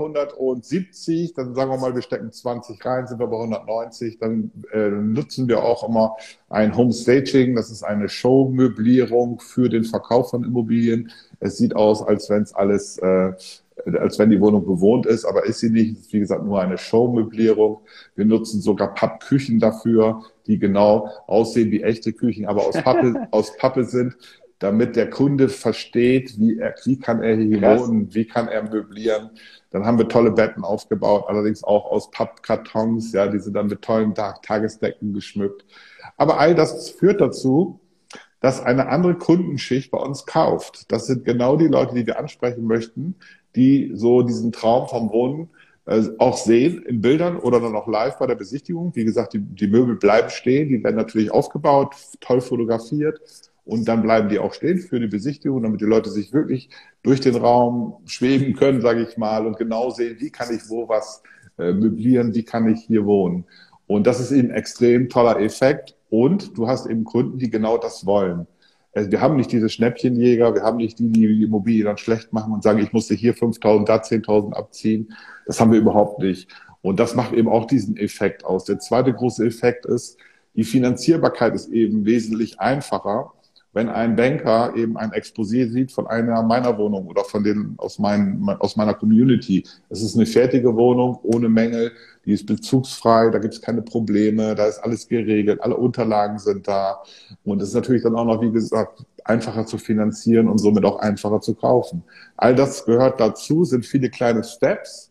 170, dann sagen wir mal, wir stecken 20 rein, sind wir bei 190, dann nutzen wir auch immer ein Homestaging, das ist eine Showmöblierung für den Verkauf von Immobilien. Es sieht aus, als wenn es alles, als wenn die Wohnung bewohnt ist, aber ist sie nicht. Es ist, wie gesagt, nur eine Showmöblierung. Wir nutzen sogar Pappküchen dafür, die genau aussehen wie echte Küchen, aber aus Pappe sind, damit der Kunde versteht, wie kann er hier Krass. wohnen, wie kann er möblieren. Dann haben wir tolle Betten aufgebaut, allerdings auch aus Pappkartons, ja, die sind dann mit tollen Tagesdecken geschmückt. Aber all das führt dazu, dass eine andere Kundenschicht bei uns kauft. Das sind genau die Leute, die wir ansprechen möchten, die so diesen Traum vom Wohnen auch sehen in Bildern oder dann auch live bei der Besichtigung. Wie gesagt, die Möbel bleiben stehen, die werden natürlich aufgebaut, toll fotografiert und dann bleiben die auch stehen für die Besichtigung, damit die Leute sich wirklich durch den Raum schweben können, sage ich mal, und genau sehen, wie kann ich wo was möblieren, wie kann ich hier wohnen. Und das ist eben ein extrem toller Effekt. Und du hast eben Kunden, die genau das wollen. Also wir haben nicht diese Schnäppchenjäger, wir haben nicht die Immobilie dann schlecht machen und sagen, ich musste hier 5.000, da 10.000 abziehen. Das haben wir überhaupt nicht. Und das macht eben auch diesen Effekt aus. Der zweite große Effekt ist, die Finanzierbarkeit ist eben wesentlich einfacher, wenn ein Banker eben ein Exposé sieht von einer meiner Wohnung oder von den aus meiner Community. Es ist eine fertige Wohnung ohne Mängel, die ist bezugsfrei, da gibt es keine Probleme, da ist alles geregelt, alle Unterlagen sind da. Und es ist natürlich dann auch noch, wie gesagt, einfacher zu finanzieren und somit auch einfacher zu kaufen. All das gehört dazu, sind viele kleine Steps.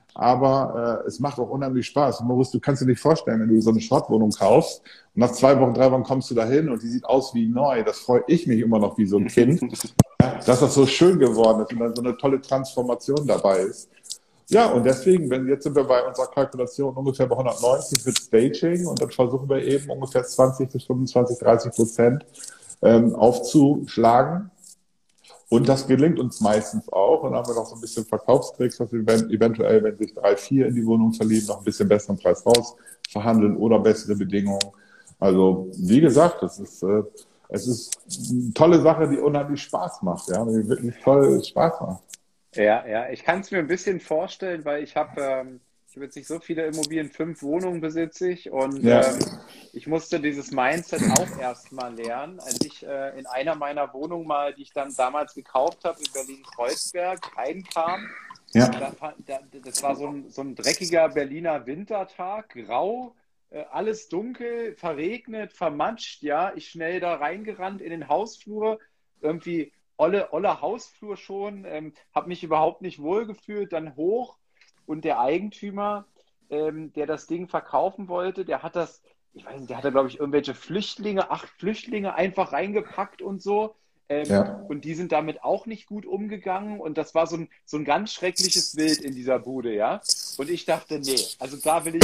Aber es macht auch unheimlich Spaß. Du kannst dir nicht vorstellen, wenn du so eine Schrottwohnung kaufst und nach 2 Wochen, 3 Wochen kommst du da hin und die sieht aus wie neu. Das freue ich mich immer noch wie so ein Kind, ja, dass das so schön geworden ist und dann so eine tolle Transformation dabei ist. Ja, und deswegen, jetzt sind wir bei unserer Kalkulation ungefähr bei 190 mit Staging und dann versuchen wir eben ungefähr 20 bis 25, 30% aufzuschlagen. Und das gelingt uns meistens auch. Und dann haben wir noch so ein bisschen Verkaufstricks, dass wir eventuell, wenn sich 3, 4 in die Wohnung verlieben, noch ein bisschen besseren Preis raus verhandeln oder bessere Bedingungen. Also, wie gesagt, es ist eine tolle Sache, die unheimlich Spaß macht, ja, die wirklich toll Spaß macht. Ja, ja, ich kann es mir ein bisschen vorstellen, weil ich habe jetzt nicht so viele Immobilien, 5 Wohnungen besitze ich und Ja, ich musste dieses Mindset auch erst mal lernen, als ich in einer meiner Wohnungen mal, die ich dann damals gekauft habe, in Berlin-Kreuzberg, reinkam. ja, Das war so ein dreckiger Berliner Wintertag, grau, alles dunkel, verregnet, vermatscht, ja. Ich schnell da reingerannt in den Hausflur, irgendwie olle Hausflur schon, habe mich überhaupt nicht wohlgefühlt, dann hoch und der Eigentümer, der das Ding verkaufen wollte, der hat das ich weiß nicht, der hat da, glaube ich, irgendwelche Flüchtlinge, 8 Flüchtlinge einfach reingepackt und so. Ja, Und die sind damit auch nicht gut umgegangen. Und das war so ein ganz schreckliches Bild in dieser Bude, ja. Und ich dachte, nee, also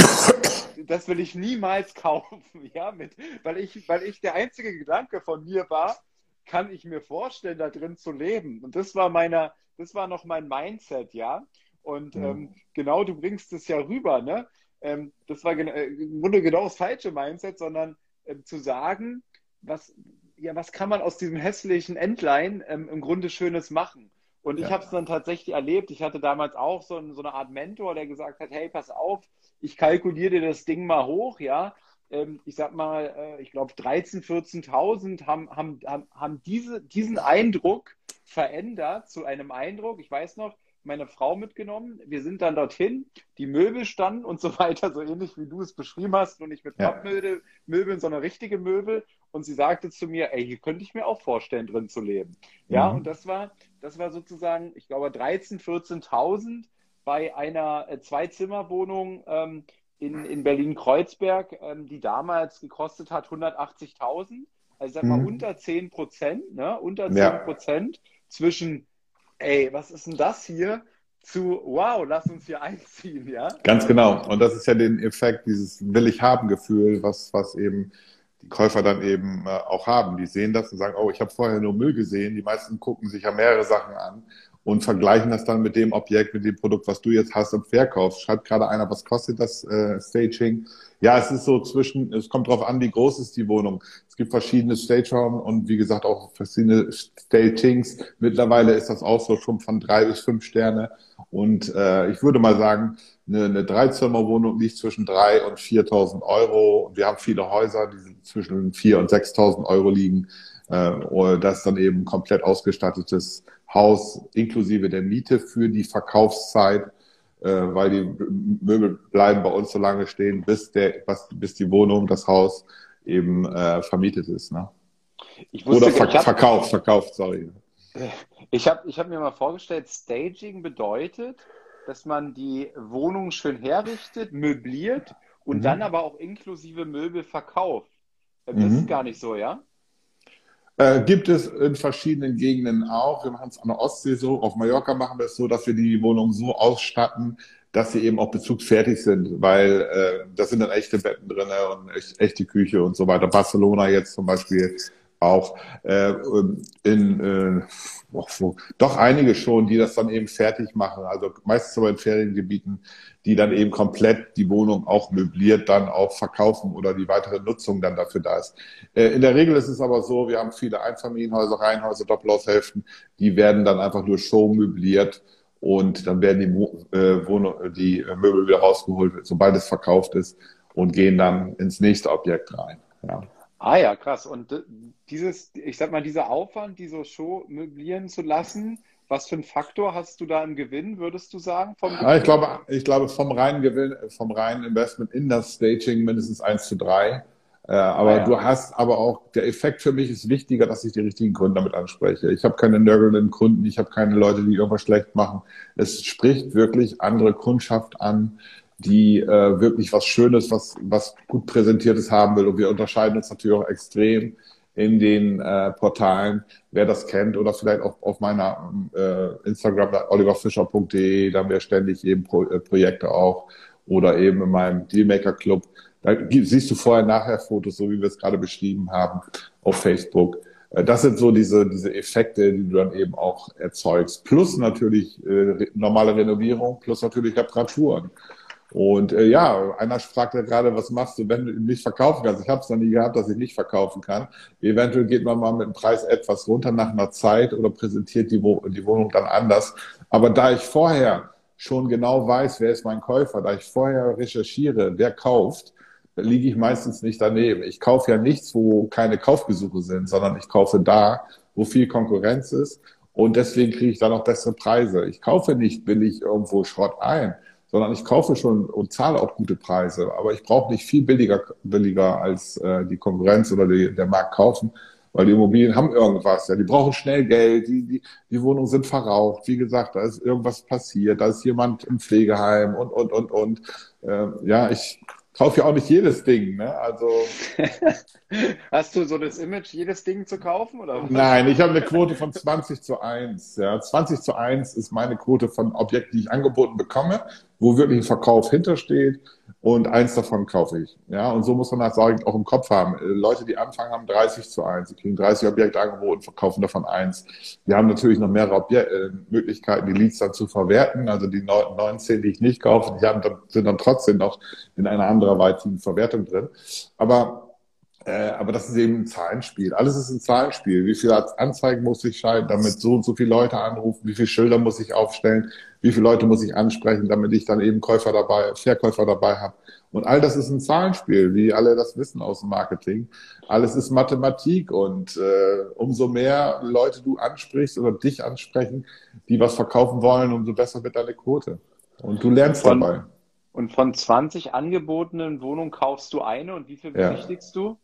das will ich niemals kaufen, ja, weil ich der einzige Gedanke von mir war, kann ich mir vorstellen, da drin zu leben. Und das war noch mein Mindset, ja. Und genau, du bringst es ja rüber, ne? Das war im Grunde genau das falsche Mindset, sondern zu sagen, was kann man aus diesem hässlichen Entlein im Grunde Schönes machen? Und ich ja, habe es dann tatsächlich erlebt. Ich hatte damals auch so eine Art Mentor, der gesagt hat, hey, pass auf, ich kalkuliere dir das Ding mal hoch, ja. Ich sag mal, ich glaube 13.000, 14.000 haben diesen Eindruck verändert zu einem Eindruck. Ich weiß noch, meine Frau mitgenommen. Wir sind dann dorthin, die Möbel standen und so weiter, so ähnlich wie du es beschrieben hast, nur nicht mit ja. Pappmöbeln, sondern richtige Möbel. Und sie sagte zu mir, ey, hier könnte ich mir auch vorstellen, drin zu leben. Ja, und Mhm. das war sozusagen, ich glaube, 13.000, 14.000 bei einer Zwei-Zimmer-Wohnung in Berlin-Kreuzberg, die damals gekostet hat 180.000. Also ich sag mal Mhm. unter 10%, ne? Unter zehn Ja, Prozent zwischen ey, was ist denn das hier? Zu, wow, lass uns hier einziehen, ja? ganz genau. Und das ist ja den Effekt, dieses Will-ich-haben-Gefühl, was eben die Käufer dann eben auch haben. Die sehen das und sagen, oh, ich habe vorher nur Müll gesehen. Die meisten gucken sich ja mehrere Sachen an und vergleichen das dann mit dem Objekt, mit dem Produkt, was du jetzt hast und verkaufst. Schreibt gerade einer, was kostet das Staging? Ja, es ist so es kommt drauf an, wie groß ist die Wohnung. Es gibt verschiedene Stageraum und wie gesagt auch verschiedene Stagings. Mittlerweile ist das auch so schon von 3 bis 5 Sterne. Und ich würde mal sagen, eine Dreizimmerwohnung liegt zwischen 3.000 und 4.000 Euro. Und wir haben viele Häuser, die zwischen 4.000 und 6.000 Euro liegen. Oder das ist dann eben ein komplett ausgestattetes Haus inklusive der Miete für die Verkaufszeit, weil die Möbel bleiben bei uns so lange stehen, bis die Wohnung, das Haus eben vermietet ist. Ne? Ich Oder wusste, ich habe verkauft, sorry. ich hab mir mal vorgestellt, Staging bedeutet, dass man die Wohnung schön herrichtet, möbliert und dann Mhm. aber auch inklusive Möbel verkauft. Das ist gar Mhm. nicht so, ja? Gibt es in verschiedenen Gegenden auch. Wir machen es an der Ostsee so. Auf Mallorca machen wir es so, dass wir die Wohnung so ausstatten, dass sie eben auch bezugsfertig sind, weil da sind dann echte Betten drin und echte Küche und so weiter. Barcelona jetzt zum Beispiel auch doch einige schon, die das dann eben fertig machen. Also meistens aber in Feriengebieten, die dann eben komplett die Wohnung auch möbliert dann auch verkaufen oder die weitere Nutzung dann dafür da ist. In der Regel ist es aber so, wir haben viele Einfamilienhäuser, Reihenhäuser, Doppelhaushälften, die werden dann einfach nur show möbliert und dann werden die Möbel wieder rausgeholt, sobald es verkauft ist und gehen dann ins nächste Objekt rein. Ja. Ah ja, krass. Und ich sag mal, dieser Aufwand, diese Show möblieren zu lassen, was für einen Faktor hast du da im Gewinn, würdest du sagen, vom Ja, Gefühl? ich glaube vom reinen Gewinn, vom reinen Investment in das Staging mindestens 1:3. Ah Aber du ja. hast aber auch, der Effekt für mich ist wichtiger, dass ich die richtigen Kunden damit anspreche. Ich habe keine nörgelnden Kunden, ich habe keine Leute, die irgendwas schlecht machen. Es spricht wirklich andere Kundschaft an, die wirklich was Schönes, was gut Präsentiertes haben will. Und wir unterscheiden uns natürlich auch extrem in den Portalen, wer das kennt oder vielleicht auch auf meiner Instagram oliverfischer.de, da haben wir ständig eben Projekte auch oder eben in meinem Dealmaker Club. Siehst du vorher, nachher Fotos, so wie wir es gerade beschrieben haben, auf Facebook. Das sind so diese Effekte, die du dann eben auch erzeugst. Plus natürlich normale Renovierung, plus natürlich Reparaturen. Und ja, einer fragte gerade, was machst du, wenn du ihn nicht verkaufen kannst? Ich habe es noch nie gehabt, dass ich nicht verkaufen kann. Eventuell geht man mal mit dem Preis etwas runter nach einer Zeit oder präsentiert die Wohnung dann anders. Aber da ich vorher schon genau weiß, wer ist mein Käufer, da ich vorher recherchiere, wer kauft, liege ich meistens nicht daneben. Ich kaufe ja nichts, wo keine Kaufbesuche sind, sondern ich kaufe da, wo viel Konkurrenz ist. Und deswegen kriege ich dann auch bessere Preise. Ich kaufe nicht billig irgendwo Schrott ein, sondern ich kaufe schon und zahle auch gute Preise. Aber ich brauche nicht viel billiger als die Konkurrenz oder der Markt kaufen, weil die Immobilien haben irgendwas. Ja, die brauchen schnell Geld, die Wohnungen sind verraucht. Wie gesagt, da ist irgendwas passiert, da ist jemand im Pflegeheim und. Ja, kaufe ja auch nicht jedes Ding, ne? Also Hast du so das Image, jedes Ding zu kaufen, oder was? nein, ich habe eine Quote von 20:1. Ja. 20:1 ist meine Quote von Objekten, die ich angeboten bekomme, wo wirklich ein Verkauf hintersteht, und eins davon kaufe ich. Ja, und so muss man das auch im Kopf haben. Leute, die anfangen, haben 30:1. Sie kriegen 30 Objekte angeboten, verkaufen davon eins. Wir haben natürlich noch mehrere Möglichkeiten, die Leads dann zu verwerten. Also die 19, die ich nicht kaufe, sind dann trotzdem noch in einer anderweitigen Verwertung drin. Aber das ist eben ein Zahlenspiel. Alles ist ein Zahlenspiel. Wie viele Anzeigen muss ich schalten, damit so und so viele Leute anrufen? Wie viele Schilder muss ich aufstellen? Wie viele Leute muss ich ansprechen, damit ich dann eben Verkäufer dabei habe? Und all das ist ein Zahlenspiel, wie alle das wissen aus dem Marketing. Alles ist Mathematik, und umso mehr Leute du ansprichst oder dich ansprechen, die was verkaufen wollen, umso besser wird deine Quote. Und du lernst dabei. Und von 20 angebotenen Wohnungen kaufst du eine, und wie viel Ja. besichtigst du?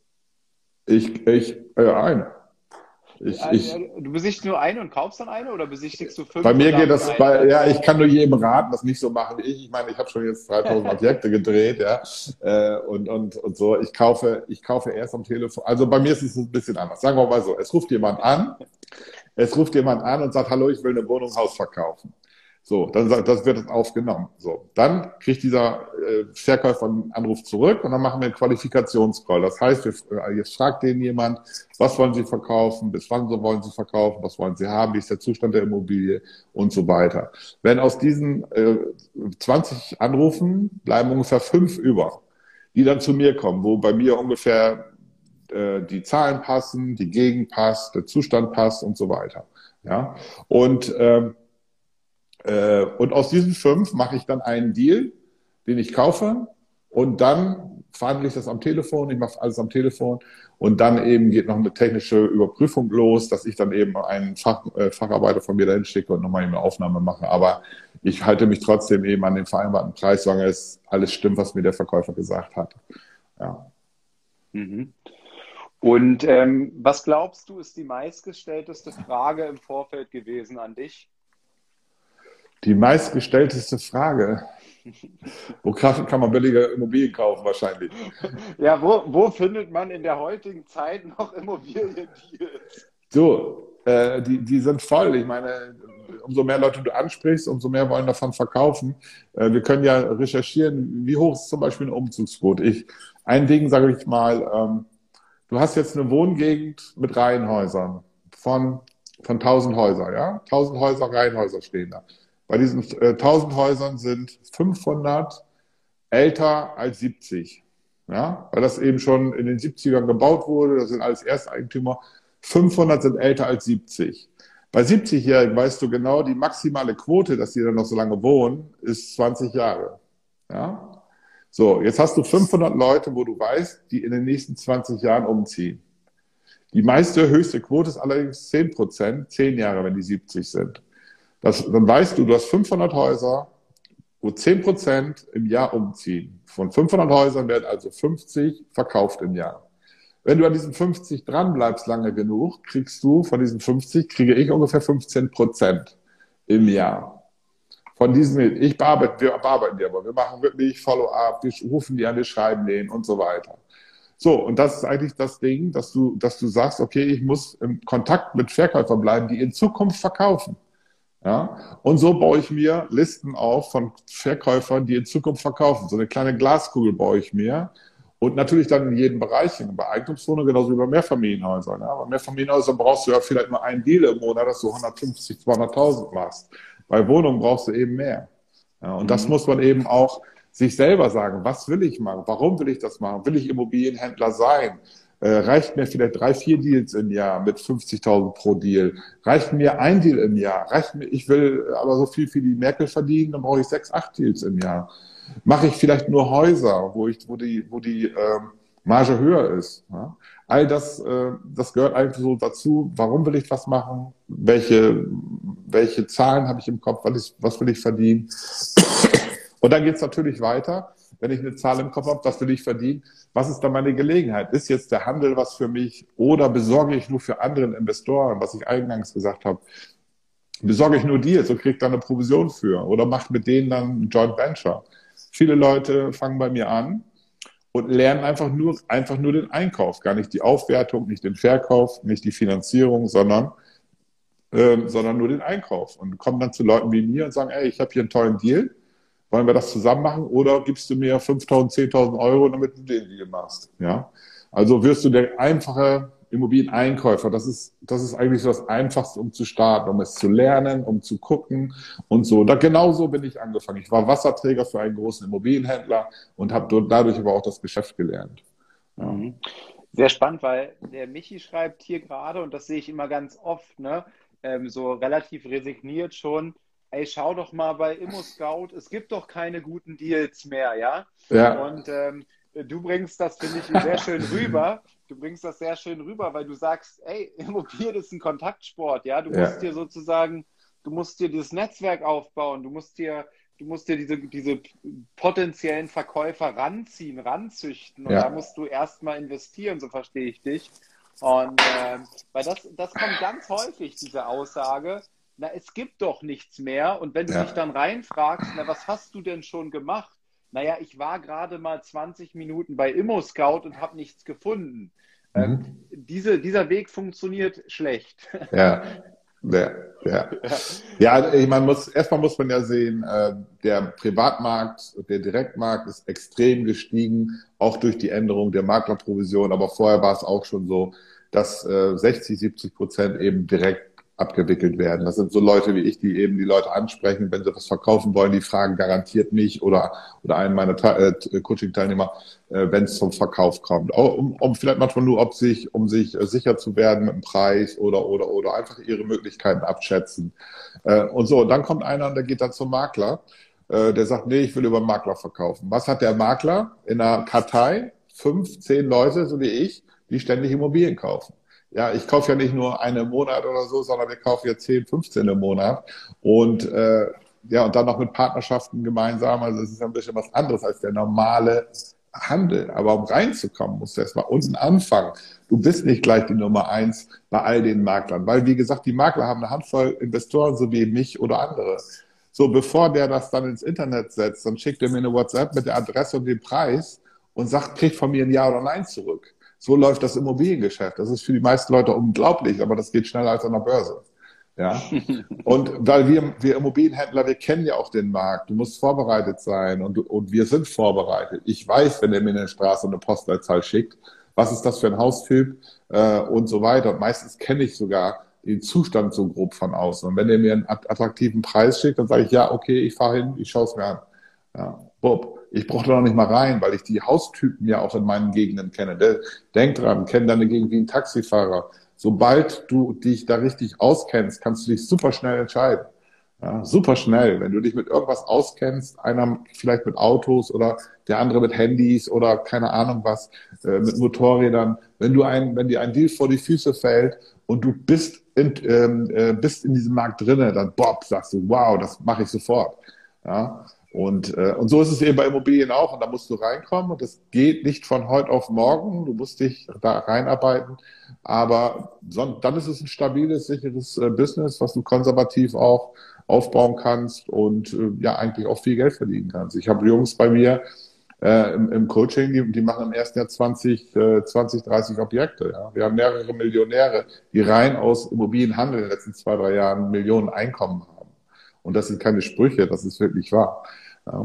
Ein. Du besichtigst nur eine und kaufst dann eine, oder besichtigst du 5? Bei mir geht das eine? ja, ich kann nur jedem raten, das nicht so machen wie ich. Ich meine, ich habe schon jetzt 3000 Objekte gedreht, ja, und so. Ich kaufe erst am Telefon. Also bei mir ist es ein bisschen anders. Sagen wir mal so, es ruft jemand an und sagt, hallo, ich will eine Wohnung, Haus verkaufen. So, dann das wird aufgenommen. So, dann kriegt dieser Verkäufer einen Anruf zurück, und dann machen wir einen Qualifikationscall. Das heißt, jetzt fragt den jemand, was wollen Sie verkaufen, bis wann wollen Sie verkaufen, was wollen Sie haben, wie ist der Zustand der Immobilie und so weiter. Wenn aus diesen 20 Anrufen bleiben ungefähr 5 über, die dann zu mir kommen, wo bei mir ungefähr die Zahlen passen, die Gegend passt, der Zustand passt und so weiter. Ja, und aus diesen 5 mache ich dann einen Deal, den ich kaufe, und dann verhandle ich das am Telefon, ich mache alles am Telefon, und dann eben geht noch eine technische Überprüfung los, dass ich dann eben einen Facharbeiter von mir dahin schicke und nochmal eine Aufnahme mache. Aber ich halte mich trotzdem eben an den vereinbarten Preis, solange es alles stimmt, was mir der Verkäufer gesagt hat. Ja. Mhm. Und was glaubst du, ist die meistgestellteste Frage im Vorfeld gewesen an dich? Die meistgestellteste Frage. Wo kann man billige Immobilien kaufen wahrscheinlich? Ja, wo findet man in der heutigen Zeit noch Immobiliendeals? So, die sind voll. Ich meine, umso mehr Leute du ansprichst, umso mehr wollen davon verkaufen. Wir können ja recherchieren, wie hoch ist zum Beispiel eine Umzugsquote. Ein Ding, sage ich mal, du hast jetzt eine Wohngegend mit Reihenhäusern von 1000 Häusern, ja? 1000 Häuser, Reihenhäuser stehen da. Bei diesen 1000 Häusern sind 500 älter als 70. Ja? Weil das eben schon in den 70ern gebaut wurde, das sind alles Ersteigentümer. 500 sind älter als 70. Bei 70-Jährigen weißt du genau, die maximale Quote, dass die dann noch so lange wohnen, ist 20 Jahre. Ja? So, jetzt hast du 500 Leute, wo du weißt, die in den nächsten 20 Jahren umziehen. Die höchste Quote ist allerdings 10%, 10 Jahre, wenn die 70 sind. Dann weißt du, du hast 500 Häuser, wo 10% im Jahr umziehen. Von 500 Häusern werden also 50 verkauft im Jahr. Wenn du an diesen 50 dran bleibst lange genug, von diesen 50 kriege ich ungefähr 15% im Jahr. Von diesen, wir bearbeiten die aber. Wir machen wirklich Follow-up, wir rufen die an, wir schreiben denen und so weiter. So, und das ist eigentlich das Ding, dass du sagst, okay, ich muss im Kontakt mit Verkäufern bleiben, die in Zukunft verkaufen. Ja, und so baue ich mir Listen auf von Verkäufern, die in Zukunft verkaufen. So eine kleine Glaskugel baue ich mir, und natürlich dann in jedem Bereich, bei Eigentumswohnungen genauso wie bei Mehrfamilienhäusern. Ja. Bei Mehrfamilienhäusern brauchst du ja vielleicht nur einen Deal im Monat, dass du 150.000, 200.000 machst. Bei Wohnungen brauchst du eben mehr. Ja, und das muss man eben auch sich selber sagen. Was will ich machen? Warum will ich das machen? Will ich Immobilienhändler sein? Reicht mir vielleicht 3, 4 Deals im Jahr mit 50.000 pro Deal? Reicht mir ein Deal im Jahr? Ich will aber so viel wie die Merkel verdienen, dann brauche ich 6, 8 Deals im Jahr. Mache ich vielleicht nur Häuser, wo die Marge höher ist? Ja? All das gehört eigentlich so dazu. Warum will ich was machen? Welche Zahlen habe ich im Kopf? Was will ich verdienen? Und dann geht es natürlich weiter. Wenn ich eine Zahl im Kopf habe, was will ich verdienen? Was ist dann meine Gelegenheit? Ist jetzt der Handel was für mich, oder besorge ich nur für andere Investoren, was ich eingangs gesagt habe? Besorge ich nur Deals und kriege dann eine Provision für, oder mache mit denen dann ein Joint Venture? Viele Leute fangen bei mir an und lernen einfach nur den Einkauf, gar nicht die Aufwertung, nicht den Verkauf, nicht die Finanzierung, sondern nur den Einkauf. Und kommen dann zu Leuten wie mir und sagen, ey, ich habe hier einen tollen Deal, wollen wir das zusammen machen oder gibst du mir 5.000, 10.000 Euro, damit du den Deal machst? Ja? Also wirst du der einfache Immobilieneinkäufer. Das ist eigentlich so das Einfachste, um zu starten, um es zu lernen, um zu gucken und so. Genauso bin ich angefangen. Ich war Wasserträger für einen großen Immobilienhändler und habe dadurch aber auch das Geschäft gelernt. Ja. Sehr spannend, weil der Michi schreibt hier gerade, und das sehe ich immer ganz oft, ne, so relativ resigniert schon, ey, schau doch mal bei ImmoScout, es gibt doch keine guten Deals mehr, ja? Ja. Und du bringst das, finde ich, sehr schön rüber. Du bringst das sehr schön rüber, weil du sagst, ey, Immobilien ist ein Kontaktsport, ja? Du musst dir sozusagen, du musst dir dieses Netzwerk aufbauen, du musst dir diese potenziellen Verkäufer ranziehen, ranzüchten und da musst du erstmal investieren, so verstehe ich dich. Und weil das kommt ganz häufig, diese Aussage, na, es gibt doch nichts mehr. Und wenn du dich dann reinfragst, na, was hast du denn schon gemacht? Naja, ich war gerade mal 20 Minuten bei ImmoScout und habe nichts gefunden. Dieser Weg funktioniert schlecht. Ja, erstmal muss man ja sehen, der Privatmarkt, der Direktmarkt ist extrem gestiegen, auch durch die Änderung der Maklerprovision. Aber vorher war es auch schon so, dass 60-70% eben direkt abgewickelt werden. Das sind so Leute wie ich, die eben die Leute ansprechen, wenn sie was verkaufen wollen, die fragen garantiert mich oder einen meiner Coaching-Teilnehmer, wenn es zum Verkauf kommt. Um vielleicht manchmal nur, um sich sicher zu werden mit dem Preis oder einfach ihre Möglichkeiten abschätzen. Und so, und dann kommt einer und der geht dann zum Makler, der sagt, nee, ich will über den Makler verkaufen. Was hat der Makler in einer Kartei? 5, 10 Leute, so wie ich, die ständig Immobilien kaufen. Ja, ich kaufe ja nicht nur eine im Monat oder so, sondern wir kaufen ja 10, 15 im Monat. Und und dann noch mit Partnerschaften gemeinsam. Also es ist ein bisschen was anderes als der normale Handel. Aber um reinzukommen, musst du erst mal unten anfangen. Du bist nicht gleich die Nummer 1 bei all den Maklern. Weil, wie gesagt, die Makler haben eine Handvoll Investoren, so wie mich oder andere. So, bevor der das dann ins Internet setzt, dann schickt er mir eine WhatsApp mit der Adresse und dem Preis und sagt, kriegt von mir ein Ja oder Nein zurück. So läuft das Immobiliengeschäft. Das ist für die meisten Leute unglaublich, aber das geht schneller als an der Börse. Ja. Und weil wir Immobilienhändler, wir kennen ja auch den Markt. Du musst vorbereitet sein und wir sind vorbereitet. Ich weiß, wenn der mir eine Straße und eine Postleitzahl schickt, was ist das für ein Haustyp und so weiter. Und meistens kenne ich sogar den Zustand so grob von außen. Und wenn er mir einen attraktiven Preis schickt, dann sage ich, ja, okay, ich fahre hin, ich schaue es mir an. Ja. Bob. Ich brauche da noch nicht mal rein, weil ich die Haustypen ja auch in meinen Gegenden kenne. Denk dran, kenn deine Gegend wie ein Taxifahrer. Sobald du dich da richtig auskennst, kannst du dich super schnell entscheiden. Ja, super schnell. Wenn du dich mit irgendwas auskennst, einer vielleicht mit Autos oder der andere mit Handys oder keine Ahnung was, mit Motorrädern. Wenn dir ein Deal vor die Füße fällt und du bist in diesem Markt drinne, dann Bob, sagst du, wow, das mache ich sofort. Ja. Und so ist es eben bei Immobilien auch. Und da musst du reinkommen. Und das geht nicht von heute auf morgen. Du musst dich da reinarbeiten. Aber dann ist es ein stabiles, sicheres Business, was du konservativ auch aufbauen kannst und eigentlich auch viel Geld verdienen kannst. Ich habe Jungs bei mir im Coaching, die machen im ersten Jahr 20, 30 Objekte. Ja. Wir haben mehrere Millionäre, die rein aus Immobilienhandel in den letzten 2, 3 Jahren Millionen Einkommen haben. Und das sind keine Sprüche, das ist wirklich wahr. Ja.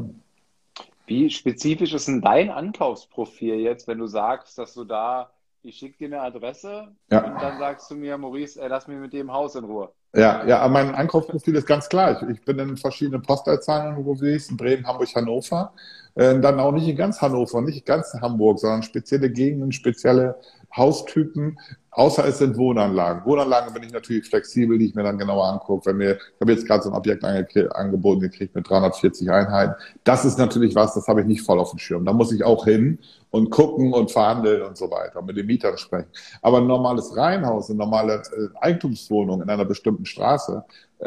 Wie spezifisch ist denn dein Ankaufsprofil jetzt, wenn du sagst, dass du da, ich schicke dir eine Adresse und dann sagst du mir, Maurice, lass mich mit dem Haus in Ruhe. Ja, mein Ankaufsprofil ist ganz klar. Ich bin in verschiedenen Postleitzahlen unterwegs, in Bremen, Hamburg, Hannover. Dann auch nicht in ganz Hannover, nicht in ganz Hamburg, sondern spezielle Gegenden, spezielle Haustypen, außer es sind Wohnanlagen. Wohnanlagen bin ich natürlich flexibel, die ich mir dann genauer angucke. Ich habe jetzt gerade so ein Objekt angeboten gekriegt mit 340 Einheiten. Das ist natürlich was, das habe ich nicht voll auf dem Schirm. Da muss ich auch hin und gucken und verhandeln und so weiter, mit den Mietern sprechen. Aber ein normales Reihenhaus, eine normale Eigentumswohnung in einer bestimmten Straße,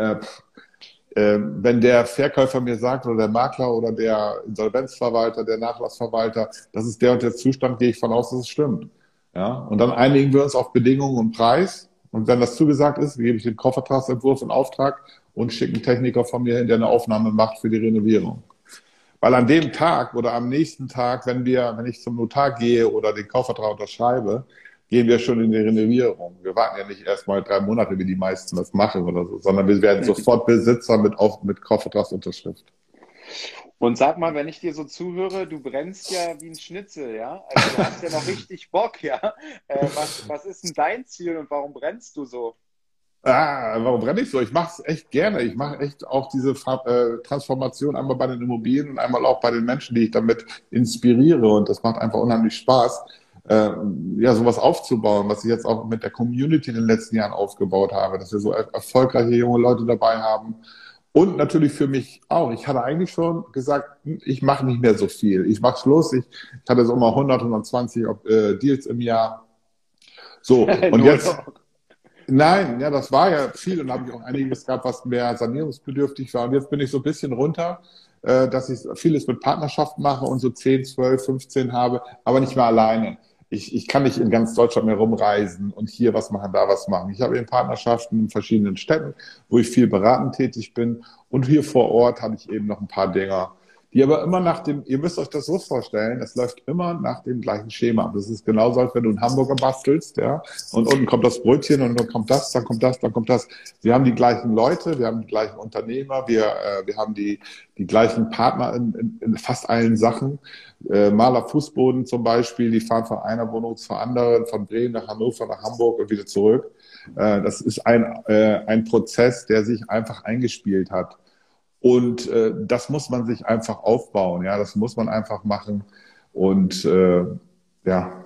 wenn der Verkäufer mir sagt oder der Makler oder der Insolvenzverwalter, der Nachlassverwalter, das ist der und der Zustand, gehe ich von aus, dass es stimmt. Ja, und dann einigen wir uns auf Bedingungen und Preis. Und wenn das zugesagt ist, gebe ich den Kaufvertragsentwurf in Auftrag und schicke einen Techniker von mir hin, der eine Aufnahme macht für die Renovierung. Weil an dem Tag oder am nächsten Tag, wenn ich zum Notar gehe oder den Kaufvertrag unterschreibe, gehen wir schon in die Renovierung. Wir warten ja nicht erst mal 3 Monate, wie die meisten das machen oder so, sondern wir werden sofort Besitzer mit Kaufvertragsunterschrift. Und sag mal, wenn ich dir so zuhöre, du brennst ja wie ein Schnitzel, ja? Also du hast ja noch richtig Bock, ja? Was ist denn dein Ziel und warum brennst du so? Warum brenne ich so? Ich mache es echt gerne. Ich mache echt auch diese Transformation einmal bei den Immobilien und einmal auch bei den Menschen, die ich damit inspiriere. Und das macht einfach unheimlich Spaß, ja, sowas aufzubauen, was ich jetzt auch mit der Community in den letzten Jahren aufgebaut habe, dass wir so erfolgreiche junge Leute dabei haben. Und natürlich für mich auch. Ich hatte eigentlich schon gesagt, ich mache nicht mehr so viel. Ich mache Schluss. Ich hatte so immer 100, 120 Deals im Jahr. So, und jetzt... Nein, ja, das war ja viel und da habe ich auch einiges gehabt, was mehr sanierungsbedürftig war. Und jetzt bin ich so ein bisschen runter, dass ich vieles mit Partnerschaften mache und so 10, 12, 15 habe, aber nicht mehr alleine. Ich kann nicht in ganz Deutschland mehr rumreisen und hier was machen, da was machen. Ich habe eben Partnerschaften in verschiedenen Städten, wo ich viel beratend tätig bin. Und hier vor Ort habe ich eben noch ein paar Dinger, die aber immer ihr müsst euch das so vorstellen, es läuft immer nach dem gleichen Schema. Das ist genauso, als wenn du einen Hamburger bastelst, ja, und unten kommt das Brötchen und dann kommt das, dann kommt das, dann kommt das. Wir haben die gleichen Leute, wir haben die gleichen Unternehmer, wir haben die gleichen Partner in fast allen Sachen. Maler Fußboden zum Beispiel, die fahren von einer Wohnung zur anderen, von Bremen nach Hannover, nach Hamburg und wieder zurück. Das ist ein Prozess, der sich einfach eingespielt hat. Und das muss man sich einfach aufbauen, ja, das muss man einfach machen und ja.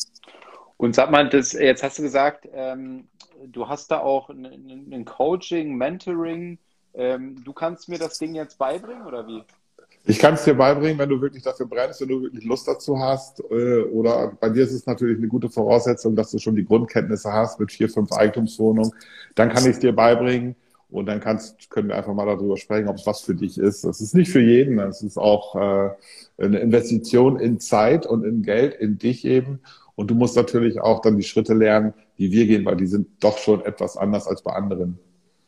Und sag mal, jetzt hast du gesagt, du hast da auch ein Coaching, Mentoring. Du kannst mir das Ding jetzt beibringen oder wie? Ich kann es dir beibringen, wenn du wirklich dafür brennst, wenn du wirklich Lust dazu hast. Oder bei dir ist es natürlich eine gute Voraussetzung, dass du schon die Grundkenntnisse hast mit 4, 5 Eigentumswohnungen. Dann kann ich es dir beibringen. Und dann können wir einfach mal darüber sprechen, ob es was für dich ist. Das ist nicht für jeden. Es ist auch eine Investition in Zeit und in Geld, in dich eben. Und du musst natürlich auch dann die Schritte lernen, die wir gehen, weil die sind doch schon etwas anders als bei anderen.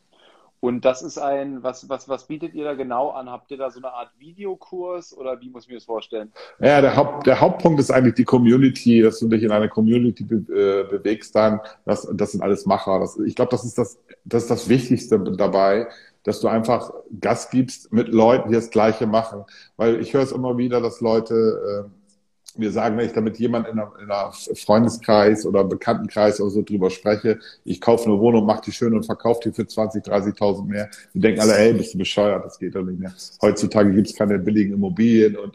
Und das ist was bietet ihr da genau an? Habt ihr da so eine Art Videokurs oder wie muss ich mir das vorstellen? Ja, der Hauptpunkt ist eigentlich die Community, dass du dich in einer Community bewegst dann. Das sind alles Macher. Ich glaube, das ist das Wichtigste dabei, dass du einfach Gas gibst mit Leuten, die das Gleiche machen. Weil ich höre es immer wieder, dass Leute mir sagen, wenn ich da mit jemandem in einer Freundeskreis oder Bekanntenkreis oder so drüber spreche, ich kaufe eine Wohnung, mache die schön und verkaufe die für 20.000, 30.000 mehr. Die denken alle, ey, bist du bescheuert, das geht doch nicht mehr. Heutzutage gibt es keine billigen Immobilien und.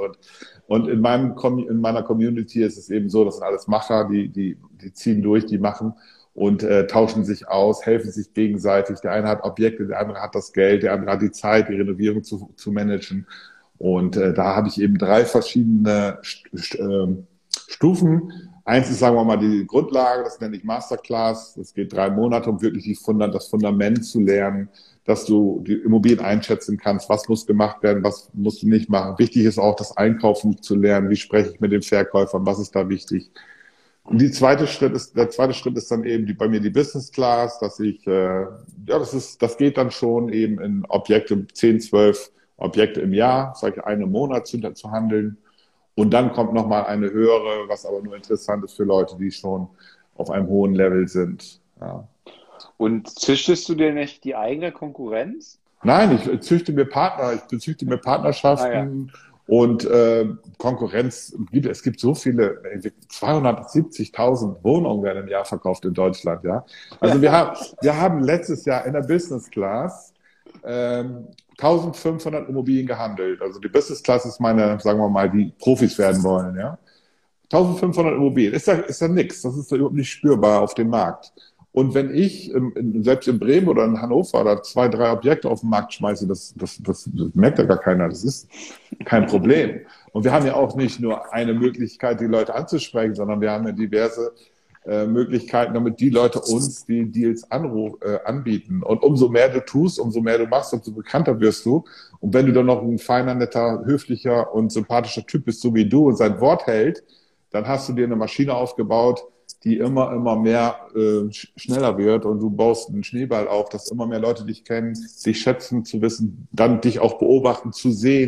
Und in meiner Community ist es eben so, das sind alles Macher, die ziehen durch, die machen und tauschen sich aus, helfen sich gegenseitig. Der eine hat Objekte, der andere hat das Geld, der andere hat die Zeit, die Renovierung zu managen. Und da habe ich eben 3 verschiedene Stufen. Eins ist, sagen wir mal, die Grundlage, das nenne ich Masterclass. Das geht 3 Monate, um wirklich das Fundament zu lernen, dass du die Immobilien einschätzen kannst, was muss gemacht werden, was musst du nicht machen. Wichtig ist auch, das Einkaufen zu lernen. Wie spreche ich mit den Verkäufern? Was ist da wichtig? Und der zweite Schritt ist dann eben bei mir die Business Class, dass ich, das geht dann schon eben in Objekte 10, 12 Objekte im Jahr, sage ich, einen Monat zu handeln. Und dann kommt nochmal eine höhere, was aber nur interessant ist für Leute, die schon auf einem hohen Level sind. Ja. Und züchtest du dir nicht die eigene Konkurrenz? Nein, ich züchte mir Partnerschaften und Konkurrenz. Es gibt so viele, 270.000 Wohnungen werden im Jahr verkauft in Deutschland. Ja, also wir haben letztes Jahr in der Business Class 1500 Immobilien gehandelt. Also die Business Class ist meine, sagen wir mal, die Profis werden wollen. Ja, 1500 Immobilien ist ja nichts. Das ist ja überhaupt nicht spürbar auf dem Markt. Und wenn ich selbst in Bremen oder in Hannover da 2, 3 Objekte auf den Markt schmeiße, das merkt ja gar keiner. Das ist kein Problem. Und wir haben ja auch nicht nur eine Möglichkeit, die Leute anzusprechen, sondern wir haben ja diverse Möglichkeiten, damit die Leute uns die Deals anbieten. Und umso mehr du tust, umso mehr du machst, umso bekannter wirst du. Und wenn du dann noch ein feiner, netter, höflicher und sympathischer Typ bist, so wie du, und sein Wort hält, dann hast du dir eine Maschine aufgebaut, die immer mehr schneller wird, und du baust einen Schneeball auf, dass immer mehr Leute dich kennen, dich schätzen, zu wissen, dann dich auch beobachten, zu sehen,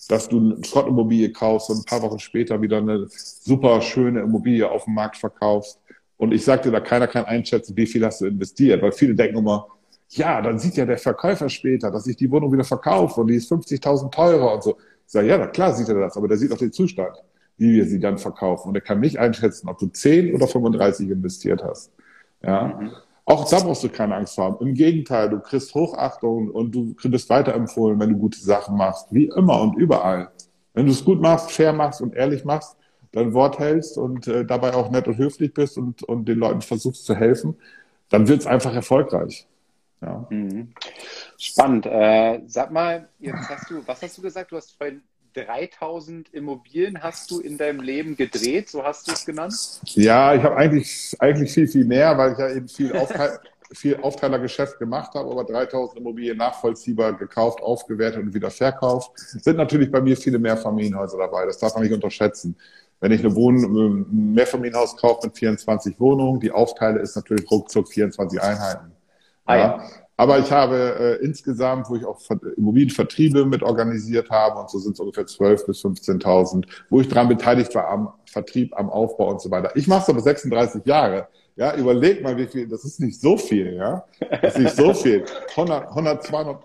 dass du eine Schrottimmobilie kaufst und ein paar Wochen später wieder eine super schöne Immobilie auf dem Markt verkaufst. Und ich sagte, da keiner kann einschätzen, wie viel hast du investiert, weil viele denken immer, ja, dann sieht ja der Verkäufer später, dass ich die Wohnung wieder verkaufe und die ist 50.000 teurer und so. Ich sage, ja, na klar sieht er das, aber der sieht auch den Zustand, wie wir sie dann verkaufen. Und er kann nicht einschätzen, ob du 10 oder 35 investiert hast. Ja. Auch da brauchst du keine Angst haben. Im Gegenteil, du kriegst Hochachtung und du kriegst weiterempfohlen, wenn du gute Sachen machst. Wie immer und überall. Wenn du es gut machst, fair machst und ehrlich machst, dein Wort hältst und dabei auch nett und höflich bist und den Leuten versuchst zu helfen, dann wird es einfach erfolgreich. Ja. Spannend. Sag mal, was hast du gesagt? Du hast vorhin 3000 Immobilien hast du in deinem Leben gedreht, so hast du es genannt? Ja, ich habe eigentlich viel, viel mehr, weil ich ja eben viel Aufteilergeschäft gemacht habe, aber 3000 Immobilien nachvollziehbar gekauft, aufgewertet und wieder verkauft. Es sind natürlich bei mir viele Mehrfamilienhäuser dabei, das darf man nicht unterschätzen. Wenn ich ein Mehrfamilienhaus kaufe mit 24 Wohnungen, die aufteile, ist natürlich ruckzuck 24 Einheiten. Ja. Aber ich habe insgesamt, wo ich auch Immobilienvertriebe mit organisiert habe, und so sind es ungefähr 12.000 bis 15.000, wo ich daran beteiligt war am Vertrieb, am Aufbau und so weiter. Ich mache es aber 36 Jahre. Ja, überleg mal, wie viel, das ist nicht so viel, ja. Das ist nicht so viel. 100, 200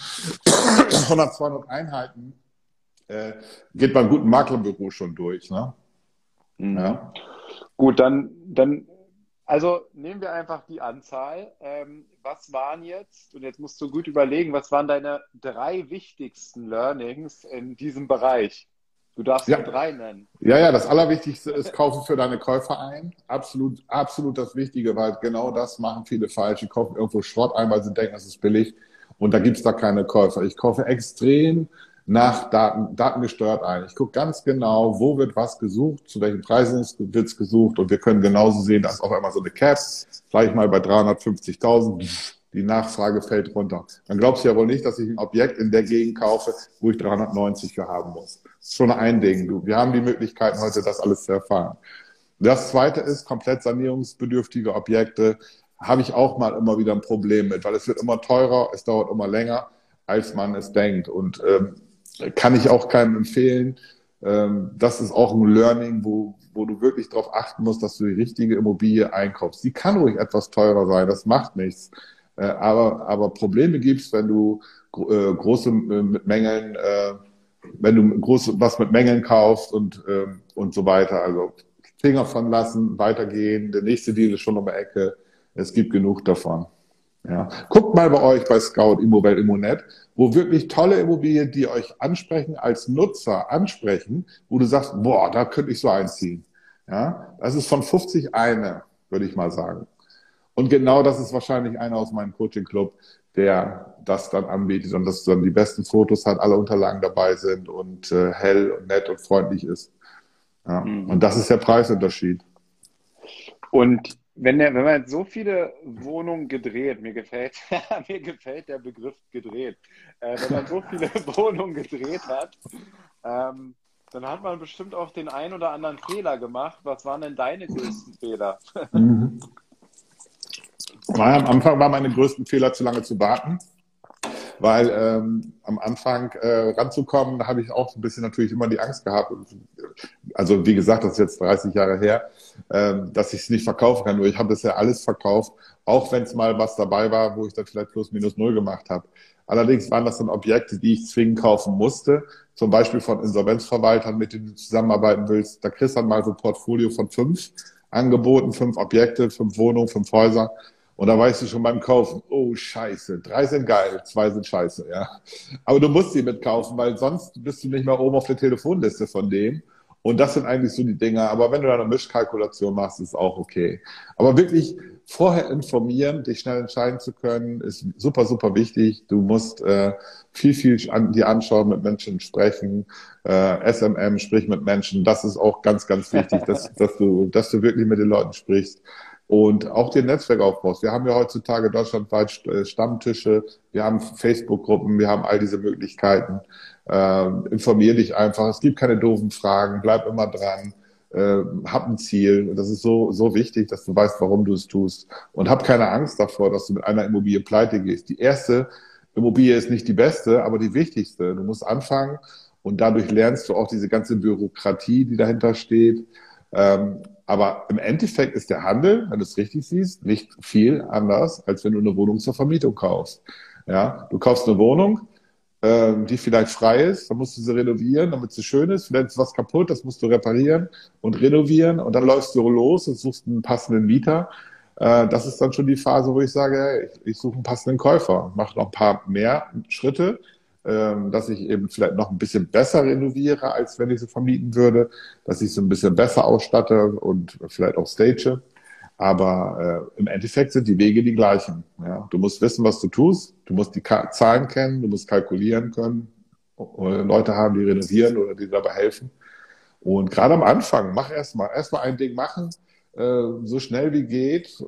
Einheiten geht beim guten Maklerbüro schon durch, ne? Ja. Gut, dann also nehmen wir einfach die Anzahl. Was waren jetzt, und jetzt musst du gut überlegen, was waren deine 3 wichtigsten Learnings in diesem Bereich? Du darfst nur 3 nennen. Ja, das Allerwichtigste ist, kaufe für deine Käufer ein. Absolut, absolut das Wichtige, weil genau das machen viele falsch. Die kaufen irgendwo Schrott ein, weil sie denken, das ist billig. Und da gibt's da keine Käufer. Ich kaufe extrem nach datengesteuert ein. Ich gucke ganz genau, wo wird was gesucht, zu welchen Preisen wird's gesucht, und wir können genauso sehen, dass auf einmal so eine Cap, sage ich mal, bei 350.000, die Nachfrage fällt runter. Dann glaubst du ja wohl nicht, dass ich ein Objekt in der Gegend kaufe, wo ich 390 für haben muss. Das ist schon ein Ding. Wir haben die Möglichkeiten heute, das alles zu erfahren. Das Zweite ist, komplett sanierungsbedürftige Objekte habe ich auch mal immer wieder ein Problem mit, weil es wird immer teurer, es dauert immer länger, als man es denkt. Und kann ich auch keinem empfehlen. Das ist auch ein Learning, wo du wirklich darauf achten musst, dass du die richtige Immobilie einkaufst. Die kann ruhig etwas teurer sein, das macht nichts. Aber Probleme gibt's, wenn du große mit Mängeln, was mit Mängeln kaufst und so weiter. Also Finger von lassen, weitergehen. Der nächste Deal ist schon um die Ecke. Es gibt genug davon. Ja. Guckt mal bei euch bei Scout, Immowelt, Immonet, wo wirklich tolle Immobilien, die euch ansprechen, als Nutzer ansprechen, wo du sagst, boah, da könnte ich so einziehen. Ja, das ist von 50 eine, würde ich mal sagen. Und genau das ist wahrscheinlich einer aus meinem Coaching-Club, der das dann anbietet und dass dann die besten Fotos hat, alle Unterlagen dabei sind und hell und nett und freundlich ist. Ja. Und das ist der Preisunterschied. Und wenn man jetzt so viele Wohnungen gedreht, mir gefällt der Begriff gedreht, wenn man so viele Wohnungen gedreht hat, dann hat man bestimmt auch den einen oder anderen Fehler gemacht. Was waren denn deine größten Fehler? Am Anfang waren meine größten Fehler, zu lange zu warten. Weil am Anfang ranzukommen, da habe ich auch ein bisschen natürlich immer die Angst gehabt. Also wie gesagt, das ist jetzt 30 Jahre her, dass ich es nicht verkaufen kann. Nur ich habe das ja alles verkauft, auch wenn es mal was dabei war, wo ich dann vielleicht plus minus null gemacht habe. Allerdings waren das dann Objekte, die ich zwingend kaufen musste. Zum Beispiel von Insolvenzverwaltern, mit denen du zusammenarbeiten willst. Da kriegst du dann mal so ein Portfolio von 5 angeboten, 5 Objekte, 5 Wohnungen, 5 Häuser. Und da weißt du schon beim Kaufen, oh Scheiße, 3 sind geil, 2 sind scheiße, ja. Aber du musst sie mitkaufen, weil sonst bist du nicht mehr oben auf der Telefonliste von dem. Und das sind eigentlich so die Dinger. Aber wenn du da eine Mischkalkulation machst, ist auch okay. Aber wirklich vorher informieren, dich schnell entscheiden zu können, ist super, super wichtig. Du musst viel dir anschauen, mit Menschen sprechen, SMM, sprich mit Menschen. Das ist auch ganz, ganz wichtig, dass du wirklich mit den Leuten sprichst. Und auch den Netzwerk aufbaust. Wir haben ja heutzutage deutschlandweit Stammtische, wir haben Facebook-Gruppen, wir haben all diese Möglichkeiten. Informier dich einfach. Es gibt keine doofen Fragen, bleib immer dran, hab ein Ziel. Das ist so wichtig, dass du weißt, warum du es tust. Und hab keine Angst davor, dass du mit einer Immobilie pleite gehst. Die erste Immobilie ist nicht die beste, aber die wichtigste. Du musst anfangen und dadurch lernst du auch diese ganze Bürokratie, die dahinter steht. Aber im Endeffekt ist der Handel, wenn du es richtig siehst, nicht viel anders, als wenn du eine Wohnung zur Vermietung kaufst. Ja, du kaufst eine Wohnung, die vielleicht frei ist, dann musst du sie renovieren, damit sie schön ist. Vielleicht ist was kaputt, das musst du reparieren und renovieren und dann läufst du los und suchst einen passenden Mieter. Das ist dann schon die Phase, wo ich sage, hey, ich suche einen passenden Käufer, mache noch ein paar mehr Schritte, dass ich eben vielleicht noch ein bisschen besser renoviere, als wenn ich sie vermieten würde, dass ich sie ein bisschen besser ausstatte und vielleicht auch stage. Aber im Endeffekt sind die Wege die gleichen. Ja? Du musst wissen, was du tust, du musst die Zahlen kennen, du musst kalkulieren können, Leute haben, die renovieren oder die dabei helfen. Und gerade am Anfang, mach erstmal ein Ding machen, so schnell wie geht,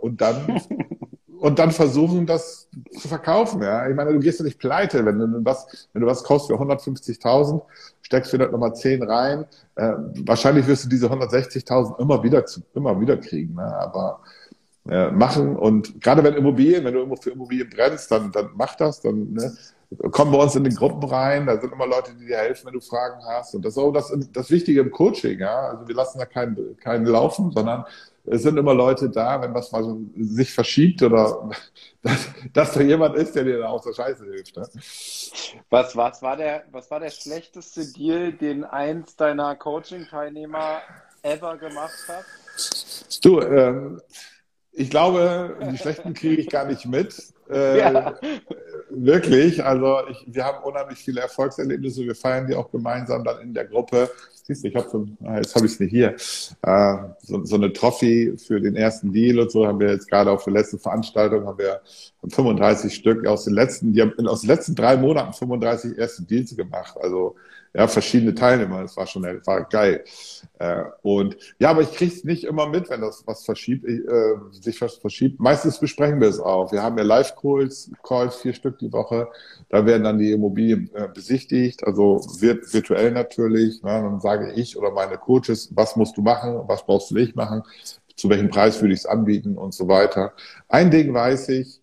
und dann versuchen, das zu verkaufen. Ja? Ich meine, du gehst ja nicht pleite, wenn du was kaufst für 150.000, steckst vielleicht nochmal 10 rein. Wahrscheinlich wirst du diese 160.000 immer wieder kriegen. Ne? Aber machen und gerade wenn du irgendwo für Immobilien brennst, dann mach das, dann komm bei uns in den Gruppen rein, da sind immer Leute, die dir helfen, wenn du Fragen hast. Und das ist auch das Wichtige im Coaching, ja. Also wir lassen da keinen laufen, sondern es sind immer Leute da, wenn was mal so sich verschiebt oder dass da jemand ist, der dir da aus der Scheiße hilft. Ne? Was war der schlechteste Deal, den eins deiner Coaching-Teilnehmer ever gemacht hat? Du, ich glaube, die schlechten kriege ich gar nicht mit. Ja. Wirklich, also wir haben unheimlich viele Erfolgserlebnisse, wir feiern die auch gemeinsam dann in der Gruppe. Siehst du, jetzt habe ich es nicht hier, so eine Trophy für den ersten Deal und so haben wir jetzt gerade auf der letzten Veranstaltung, haben wir 35 Stück die haben aus den letzten 3 Monaten 35 erste Deals gemacht, also ja, verschiedene Teilnehmer, das war geil. Und ja, aber ich kriege es nicht immer mit, wenn das was sich was verschiebt. Meistens besprechen wir es auch. Wir haben ja Live-Calls, 4 Stück die Woche. Da werden dann die Immobilien besichtigt, also virtuell natürlich. Ne? Dann sage ich oder meine Coaches, was musst du machen, was brauchst du nicht machen, zu welchem Preis würde ich es anbieten und so weiter. Ein Ding weiß ich,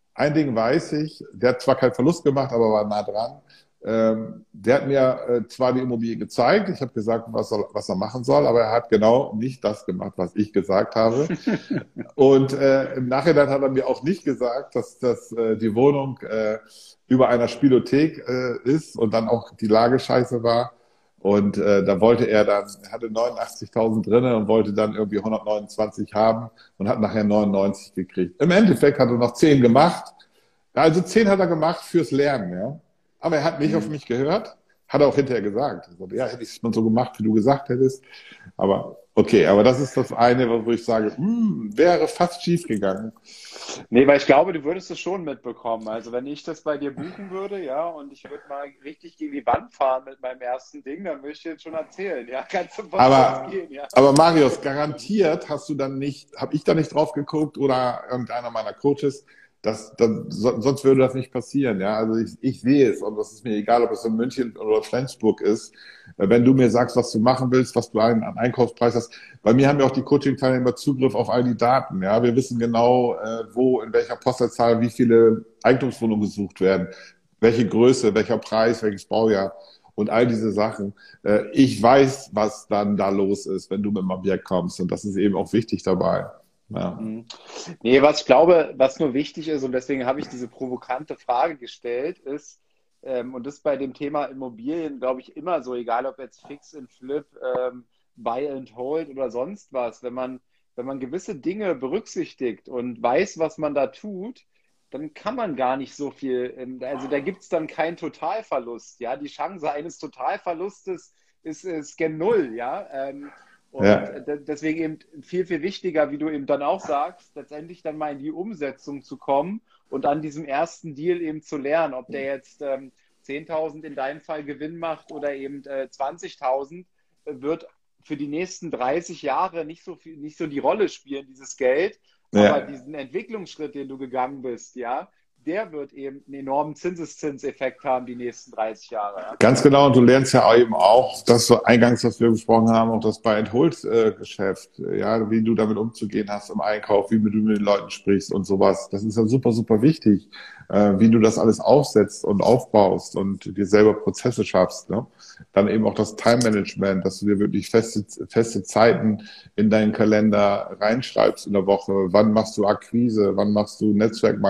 der hat zwar keinen Verlust gemacht, aber war nah dran. Der hat mir zwar die Immobilie gezeigt, ich habe gesagt, was er machen soll, aber er hat genau nicht das gemacht, was ich gesagt habe. Und im Nachhinein hat er mir auch nicht gesagt, dass die Wohnung über einer Spielothek ist und dann auch die Lage scheiße war. Und da er hatte 89.000 drinne und wollte dann irgendwie 129 haben und hat nachher 99 gekriegt. Im Endeffekt hat er noch 10 gemacht. Also 10 hat er gemacht fürs Lernen, ja. Aber er hat nicht auf mich gehört, hat er auch hinterher gesagt. Also, ja, hätte ich es mal so gemacht, wie du gesagt hättest. Aber okay, aber das ist das eine, wo ich sage, wäre fast schief gegangen. Nee, weil ich glaube, du würdest es schon mitbekommen. Also wenn ich das bei dir buchen würde, ja, und ich würde mal richtig gegen die Wand fahren mit meinem ersten Ding, dann würde ich dir jetzt schon erzählen, ja, kannst du von gehen, ja. Aber Marius, garantiert habe ich da nicht drauf geguckt oder irgendeiner meiner Coaches, sonst würde das nicht passieren, ja. Also ich sehe es und das ist mir egal, ob es in München oder Flensburg ist. Wenn du mir sagst, was du machen willst, was du an Einkaufspreis hast. Bei mir haben ja auch die Coaching-Teilnehmer Zugriff auf all die Daten, ja. Wir wissen genau, wo, in welcher Postleitzahl, wie viele Eigentumswohnungen gesucht werden, welche Größe, welcher Preis, welches Baujahr und all diese Sachen. Ich weiß, was dann da los ist, wenn du mit dem Objekt kommst und das ist eben auch wichtig dabei. Ja. Nee, was ich glaube, was nur wichtig ist, und deswegen habe ich diese provokante Frage gestellt, ist, und das ist bei dem Thema Immobilien, glaube ich, immer so, egal ob jetzt Fix and Flip, Buy and Hold oder sonst was, wenn man gewisse Dinge berücksichtigt und weiß, was man da tut, dann kann man gar nicht so viel, also da gibt es dann keinen Totalverlust, ja, die Chance eines Totalverlustes ist gen Null, ja, und deswegen eben viel, viel wichtiger, wie du eben dann auch sagst, letztendlich dann mal in die Umsetzung zu kommen und an diesem ersten Deal eben zu lernen, ob der jetzt 10.000 in deinem Fall Gewinn macht oder eben 20.000, wird für die nächsten 30 Jahre nicht so die Rolle spielen, dieses Geld. Aber diesen Entwicklungsschritt, den du gegangen bist, ja, der wird eben einen enormen Zinseszinseffekt haben die nächsten 30 Jahre. Ja. Ganz genau, und du lernst ja eben auch, dass so eingangs, was wir besprochen haben, auch das Buy-and-Hold-Geschäft, ja, wie du damit umzugehen hast im Einkauf, wie du mit den Leuten sprichst und sowas. Das ist ja super, super wichtig, wie du das alles aufsetzt und aufbaust und dir selber Prozesse schaffst. Ne? Dann eben auch das Time-Management, dass du dir wirklich feste Zeiten in deinen Kalender reinschreibst in der Woche. Wann machst du Akquise, wann machst du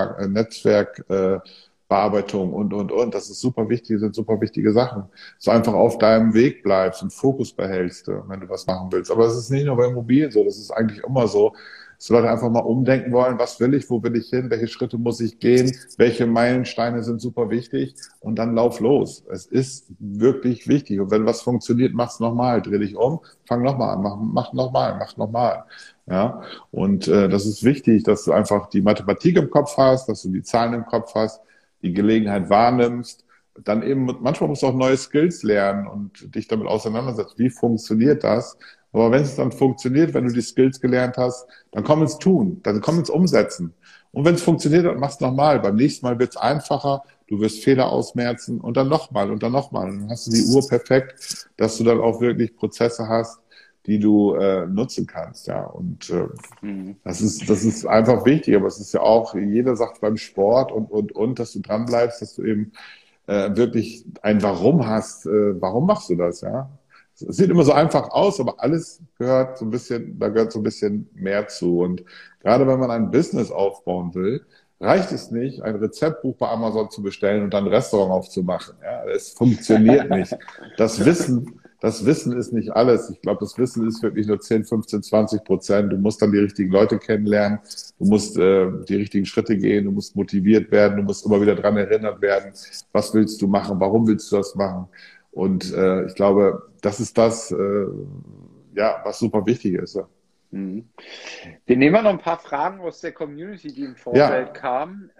Netzwerkbearbeitung und. Das ist super wichtig, sind super wichtige Sachen. Dass du einfach auf deinem Weg bleibst und Fokus behältst, wenn du was machen willst. Aber es ist nicht nur bei Immobilien so, das ist eigentlich immer so, dass Leute einfach mal umdenken wollen, was will ich, wo will ich hin, welche Schritte muss ich gehen, welche Meilensteine sind super wichtig und dann lauf los. Es ist wirklich wichtig. Und wenn was funktioniert, mach's nochmal, dreh dich um, fang nochmal an, mach nochmal. Ja, und das ist wichtig, dass du einfach die Mathematik im Kopf hast, dass du die Zahlen im Kopf hast, die Gelegenheit wahrnimmst. Dann eben, manchmal musst du auch neue Skills lernen und dich damit auseinandersetzen. Wie funktioniert das? Aber wenn es dann funktioniert, wenn du die Skills gelernt hast, dann komm ins Tun, dann komm ins Umsetzen. Und wenn es funktioniert, dann mach's nochmal. Beim nächsten Mal wird's einfacher, du wirst Fehler ausmerzen und dann nochmal und dann nochmal. Und dann hast du die Uhr perfekt, dass du dann auch wirklich Prozesse hast, die du nutzen kannst. Ja. Und das ist einfach wichtig. Aber es ist ja auch, jeder sagt beim Sport und, dass du dran bleibst, dass du eben wirklich ein Warum hast. Warum machst du das? Ja. Es sieht immer so einfach aus, aber alles gehört so ein bisschen mehr zu. Und gerade wenn man ein Business aufbauen will, reicht es nicht, ein Rezeptbuch bei Amazon zu bestellen und dann ein Restaurant aufzumachen. Ja, es funktioniert nicht. Das Wissen ist nicht alles. Ich glaube, das Wissen ist wirklich nur 10, 15, 20%. Du musst dann die richtigen Leute kennenlernen. Du musst die richtigen Schritte gehen. Du musst motiviert werden. Du musst immer wieder dran erinnert werden. Was willst du machen? Warum willst du das machen? Und ich glaube, das ist das, was super wichtig ist. Ja. Wir nehmen noch ein paar Fragen aus der Community, die im Vorfeld kamen.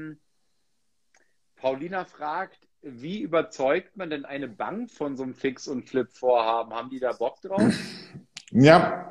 Paulina fragt, wie überzeugt man denn eine Bank von so einem Fix- und Flip-Vorhaben? Haben die da Bock drauf? Ja,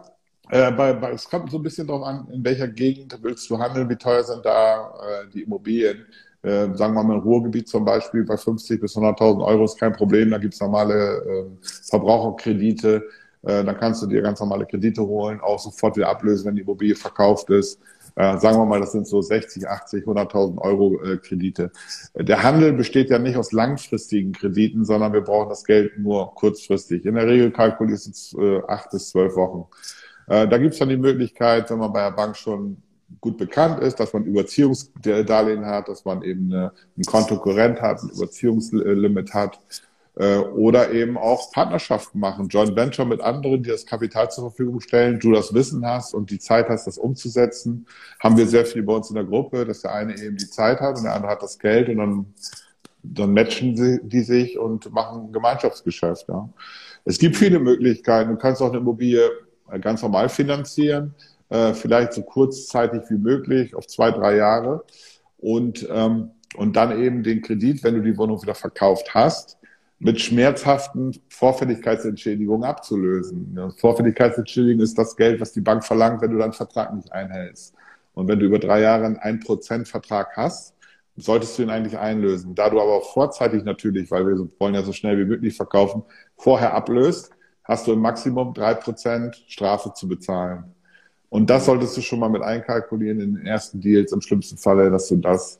es kommt so ein bisschen darauf an, in welcher Gegend willst du handeln, wie teuer sind da die Immobilien. Sagen wir mal im Ruhrgebiet zum Beispiel, bei 50.000 bis 100.000 Euro ist kein Problem, da gibt's normale Verbraucherkredite, dann kannst du dir ganz normale Kredite holen, auch sofort wieder ablösen, wenn die Immobilie verkauft ist. Sagen wir mal, das sind so 60, 80, 100.000 Euro Kredite. Der Handel besteht ja nicht aus langfristigen Krediten, sondern wir brauchen das Geld nur kurzfristig. In der Regel kalkulierst du 8 bis 12 Wochen. Da gibt's dann die Möglichkeit, wenn man bei der Bank schon gut bekannt ist, dass man Überziehungsdarlehen hat, dass man eben ein Kontokorrent hat, ein Überziehungslimit hat oder eben auch Partnerschaften machen, Joint Venture mit anderen, die das Kapital zur Verfügung stellen, du das Wissen hast und die Zeit hast, das umzusetzen. Haben wir sehr viel bei uns in der Gruppe, dass der eine eben die Zeit hat und der andere hat das Geld und dann matchen die sich und machen ein Gemeinschaftsgeschäft. Ja. Es gibt viele Möglichkeiten. Du kannst auch eine Immobilie ganz normal finanzieren, vielleicht so kurzzeitig wie möglich, auf 2, 3 Jahre und dann eben den Kredit, wenn du die Wohnung wieder verkauft hast, mit schmerzhaften Vorfälligkeitsentschädigungen abzulösen. Ja, Vorfälligkeitsentschädigung ist das Geld, was die Bank verlangt, wenn du deinen Vertrag nicht einhältst. Und wenn du über 3 Jahre einen 1% Vertrag hast, solltest du ihn eigentlich einlösen. Da du aber auch vorzeitig natürlich, weil wir wollen ja so schnell wie möglich verkaufen, vorher ablöst, hast du im Maximum 3% Strafe zu bezahlen. Und das solltest du schon mal mit einkalkulieren in den ersten Deals, im schlimmsten Falle, dass du das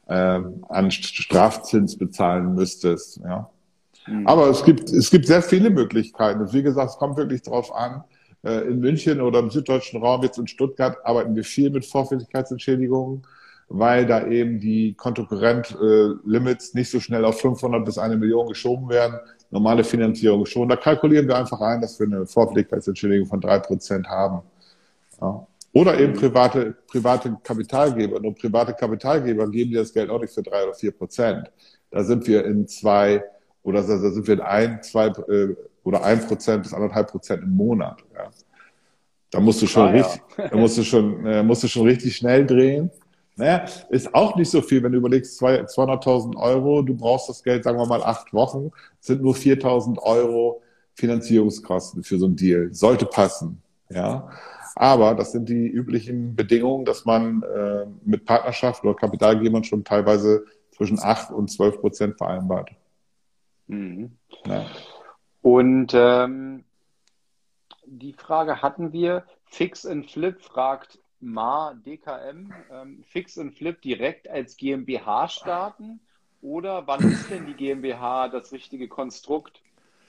an Strafzins bezahlen müsstest. Ja. Aber es gibt sehr viele Möglichkeiten. Und wie gesagt, es kommt wirklich drauf an. In München oder im süddeutschen Raum, jetzt in Stuttgart, arbeiten wir viel mit Vorfälligkeitsentschädigungen, weil da eben die Kontokorrent-Limits nicht so schnell auf 500 bis 1 Million geschoben werden. Normale Finanzierung schon. Da kalkulieren wir einfach ein, dass wir eine Vorfälligkeitsentschädigung von 3% haben. Ja. Oder eben private Kapitalgeber. Nur private Kapitalgeber geben dir das Geld auch nicht für 3 oder 4%. Da sind wir in 2 oder da sind wir in 1, 2 oder 1% bis 1,5% im Monat. Ja. Da musst du schon musst du schon richtig schnell drehen. Naja, ist auch nicht so viel, wenn du überlegst, 200.000 Euro, du brauchst das Geld, sagen wir mal 8 Wochen, sind nur 4.000 Euro Finanzierungskosten für so ein Deal. Sollte passen. Ja. Aber das sind die üblichen Bedingungen, dass man mit Partnerschaft oder Kapitalgebern schon teilweise zwischen 8 und 12% vereinbart. Mhm. Ja. Und die Frage hatten wir. Fix and Flip fragt DKM. Fix and Flip direkt als GmbH starten? Oder wann ist denn die GmbH das richtige Konstrukt?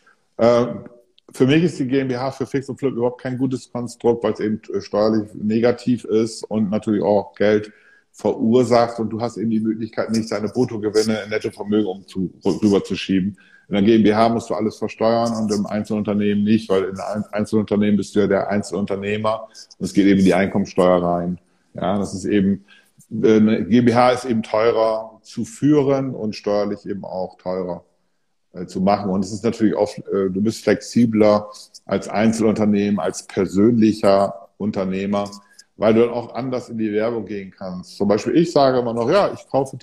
Für mich ist die GmbH für Fix und Flip überhaupt kein gutes Konstrukt, weil es eben steuerlich negativ ist und natürlich auch Geld verursacht und du hast eben die Möglichkeit, nicht deine Bruttogewinne in Nettovermögen rüberzuschieben. In der GmbH musst du alles versteuern und im Einzelunternehmen nicht, weil in einem Einzelunternehmen bist du ja der Einzelunternehmer und es geht eben in die Einkommensteuer rein. Ja, das ist eben, eine GmbH ist eben teurer zu führen und steuerlich eben auch teurer zu machen. Und es ist natürlich oft, du bist flexibler als Einzelunternehmen, als persönlicher Unternehmer, weil du dann auch anders in die Werbung gehen kannst. Zum Beispiel, ich sage immer noch, ja, ich kaufe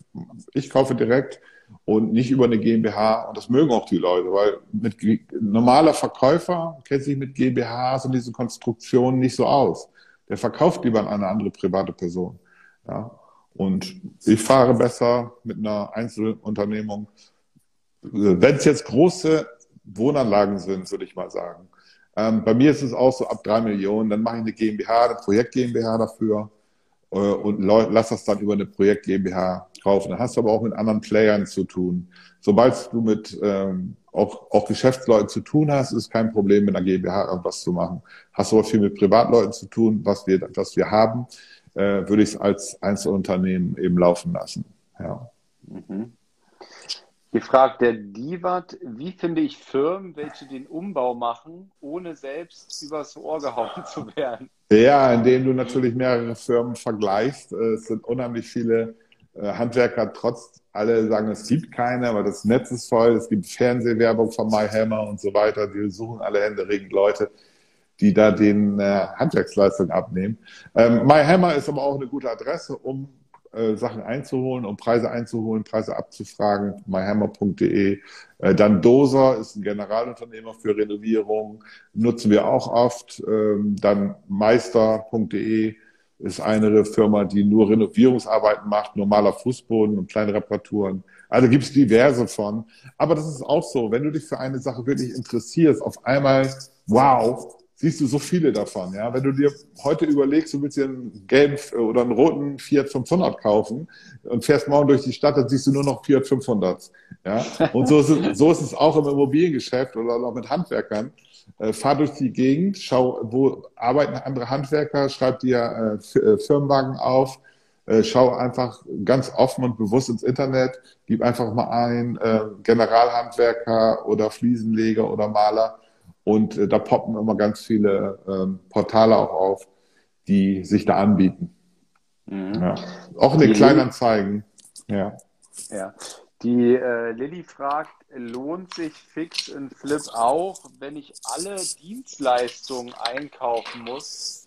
direkt und nicht über eine GmbH. Und das mögen auch die Leute, weil normaler Verkäufer kennt sich mit GmbHs und diesen Konstruktionen nicht so aus. Der verkauft lieber an eine andere private Person. Ja. Und ich fahre besser mit einer Einzelunternehmung. Wenn es jetzt große Wohnanlagen sind, würde ich mal sagen. Bei mir ist es auch so ab 3 Millionen, dann mache ich eine GmbH, eine Projekt GmbH dafür und lass das dann über eine Projekt GmbH kaufen. Dann hast du aber auch mit anderen Playern zu tun. Sobald du mit auch Geschäftsleuten zu tun hast, ist kein Problem, mit einer GmbH irgendwas zu machen. Hast du aber viel mit Privatleuten zu tun, was wir haben, würde ich es als Einzelunternehmen eben laufen lassen. Ja. Mhm. Hier fragt der Divat, wie finde ich Firmen, welche den Umbau machen, ohne selbst übers Ohr gehauen zu werden? Ja, indem du natürlich mehrere Firmen vergleichst. Es sind unheimlich viele Handwerker, trotz alle sagen, es gibt keine, aber das Netz ist voll. Es gibt Fernsehwerbung von MyHammer und so weiter. Die suchen alle händeringend Leute, die da den Handwerksleistung abnehmen. MyHammer ist aber auch eine gute Adresse, um Sachen einzuholen, um Preise einzuholen, Preise abzufragen, myhammer.de. Dann Doser ist ein Generalunternehmer für Renovierung, nutzen wir auch oft. Dann meister.de ist eine Firma, die nur Renovierungsarbeiten macht, normaler Fußboden und kleine Reparaturen. Also gibt es diverse von. Aber das ist auch so, wenn du dich für eine Sache wirklich interessierst, auf einmal, wow, siehst du so viele davon. Ja? Wenn du dir heute überlegst, du willst dir einen gelben oder einen roten Fiat 500 kaufen und fährst morgen durch die Stadt, dann siehst du nur noch Fiat 500. Ja? Und so ist es auch im Immobiliengeschäft oder auch mit Handwerkern. Fahr durch die Gegend, schau, wo arbeiten andere Handwerker, schreib dir Firmenwagen auf, schau einfach ganz offen und bewusst ins Internet, gib einfach mal ein, Generalhandwerker oder Fliesenleger oder Maler. Und da poppen immer ganz viele Portale auch auf, die sich da anbieten. Mhm. Ja. Auch in den Kleinanzeigen. Ja. Ja. Die Lilly fragt, lohnt sich Fix and Flip auch, wenn ich alle Dienstleistungen einkaufen muss?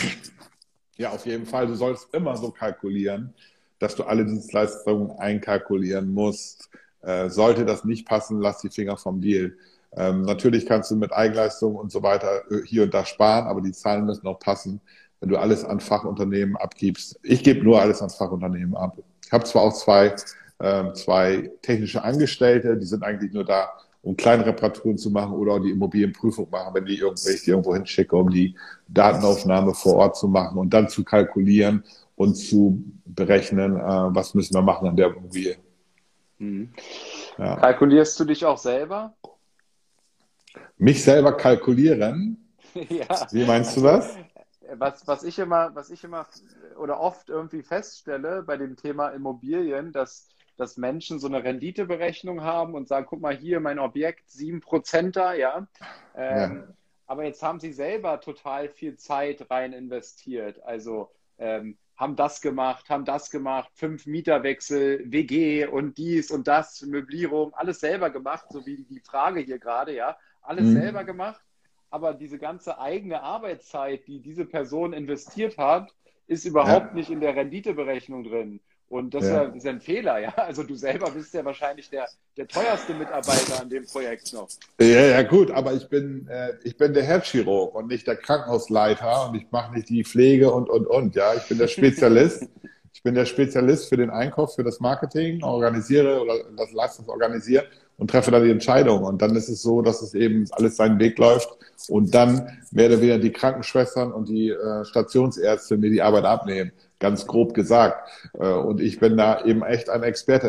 Ja, auf jeden Fall. Du sollst immer so kalkulieren, dass du alle Dienstleistungen einkalkulieren musst. Sollte das nicht passen, lass die Finger vom Deal. Natürlich kannst du mit Eigenleistung und so weiter hier und da sparen, aber die Zahlen müssen auch passen, wenn du alles an Fachunternehmen abgibst. Ich gebe nur alles an Fachunternehmen ab. Ich habe zwar auch zwei technische Angestellte, die sind eigentlich nur da, um kleine Reparaturen zu machen oder die Immobilienprüfung machen, wenn ich die irgendwo hinschicke, um die Datenaufnahme vor Ort zu machen und dann zu kalkulieren und zu berechnen, was müssen wir machen an der Immobilie. Mhm. Ja. Kalkulierst du dich auch selber? Mich selber kalkulieren? Ja. Wie meinst du das? Was ich immer oder oft irgendwie feststelle bei dem Thema Immobilien, dass Menschen so eine Renditeberechnung haben und sagen, guck mal hier, mein Objekt, 7%er, ja. Ja. Aber jetzt haben sie selber total viel Zeit rein investiert. Also haben das gemacht, 5 Mieterwechsel, WG und dies und das, Möblierung, alles selber gemacht, so wie die Frage hier gerade, ja. Alles selber gemacht. Aber diese ganze eigene Arbeitszeit, die diese Person investiert hat, ist überhaupt nicht in der Renditeberechnung drin. Und das Ja. ist ja ein Fehler, ja. Also du selber bist ja wahrscheinlich der teuerste Mitarbeiter an dem Projekt noch. Ja, gut, aber ich bin der Herzchirurg und nicht der Krankenhausleiter und ich mache nicht die Pflege und. Ja, ich bin der Spezialist. Ich bin der Spezialist für den Einkauf, für das Marketing, organisiere oder das Leistungs organisiere und treffe dann die Entscheidung. Und dann ist es so, dass es eben alles seinen Weg läuft und dann werden wieder die Krankenschwestern und die Stationsärzte mir die Arbeit abnehmen, ganz grob gesagt. Und ich bin da eben echt ein Experte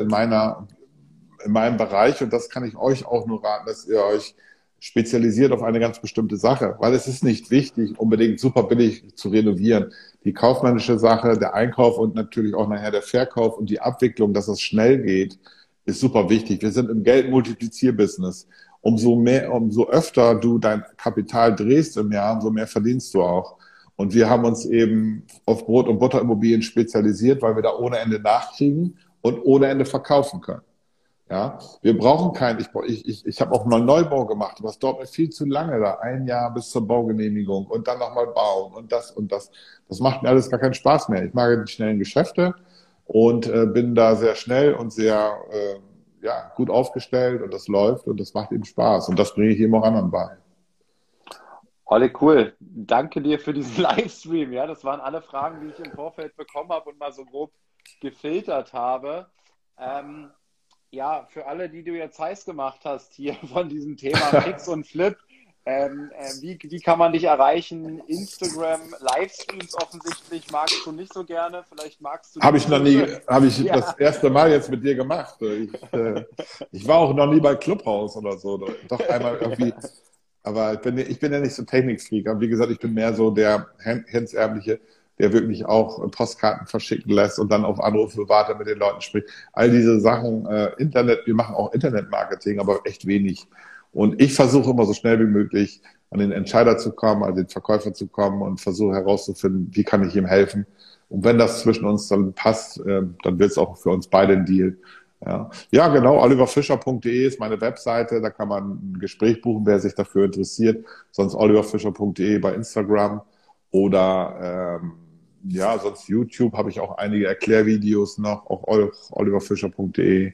in meinem Bereich und das kann ich euch auch nur raten, dass ihr euch spezialisiert auf eine ganz bestimmte Sache, weil es ist nicht wichtig, unbedingt super billig zu renovieren. Die kaufmännische Sache, der Einkauf und natürlich auch nachher der Verkauf und die Abwicklung, dass es schnell geht, ist super wichtig. Wir sind im Geldmultiplizierbusiness. Umso öfter du dein Kapital drehst im Jahr, umso mehr verdienst du auch. Und wir haben uns eben auf Brot- und Butterimmobilien spezialisiert, weil wir da ohne Ende nachkriegen und ohne Ende verkaufen können. Ja, wir brauchen ich habe auch mal Neubau gemacht, aber es dauert mir viel zu lange da. Ein Jahr bis zur Baugenehmigung und dann nochmal bauen und das und das. Das macht mir alles gar keinen Spaß mehr. Ich mag die schnellen Geschäfte und bin da sehr schnell und sehr ja, gut aufgestellt und das läuft und das macht eben Spaß. Und das bringe ich eben auch anderen bei. Olle, cool. Danke dir für diesen Livestream. Ja, das waren alle Fragen, die ich im Vorfeld bekommen habe und mal so grob gefiltert habe. Ja, für alle, die du jetzt heiß gemacht hast hier von diesem Thema Fix und Flip, wie kann man dich erreichen? Instagram, Livestreams offensichtlich magst du nicht so gerne, vielleicht magst du Habe ich noch nie, habe ich Ja. das erste Mal jetzt mit dir gemacht. Ich war auch noch nie bei Clubhouse oder so. Doch einmal irgendwie, aber ich bin ja nicht so Technikfreak. Aber wie gesagt, ich bin mehr so der Hemdsärmliche, der wirklich auch Postkarten verschicken lässt und dann auf Anrufe wartet, mit den Leuten spricht. All diese Sachen, Internet, wir machen auch Internetmarketing, aber echt wenig. Und ich versuche immer so schnell wie möglich an den Entscheider zu kommen, an den Verkäufer zu kommen und versuche herauszufinden, wie kann ich ihm helfen. Und wenn das zwischen uns dann passt, dann wird es auch für uns beide ein Deal. Ja, genau, oliverfischer.de ist meine Webseite, da kann man ein Gespräch buchen, wer sich dafür interessiert. Sonst oliverfischer.de bei Instagram oder ja, sonst YouTube habe ich auch einige Erklärvideos noch auf oliverfischer.de.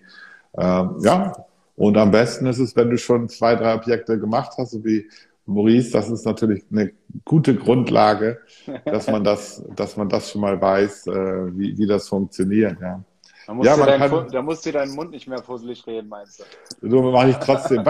Ja, und am besten ist es, wenn du schon 2, 3 Objekte gemacht hast, so wie Maurice, das ist natürlich eine gute Grundlage, dass man das schon mal weiß, wie das funktioniert. Ja. Da musst du deinen Mund nicht mehr fusselig reden, meinst du? So mache ich trotzdem.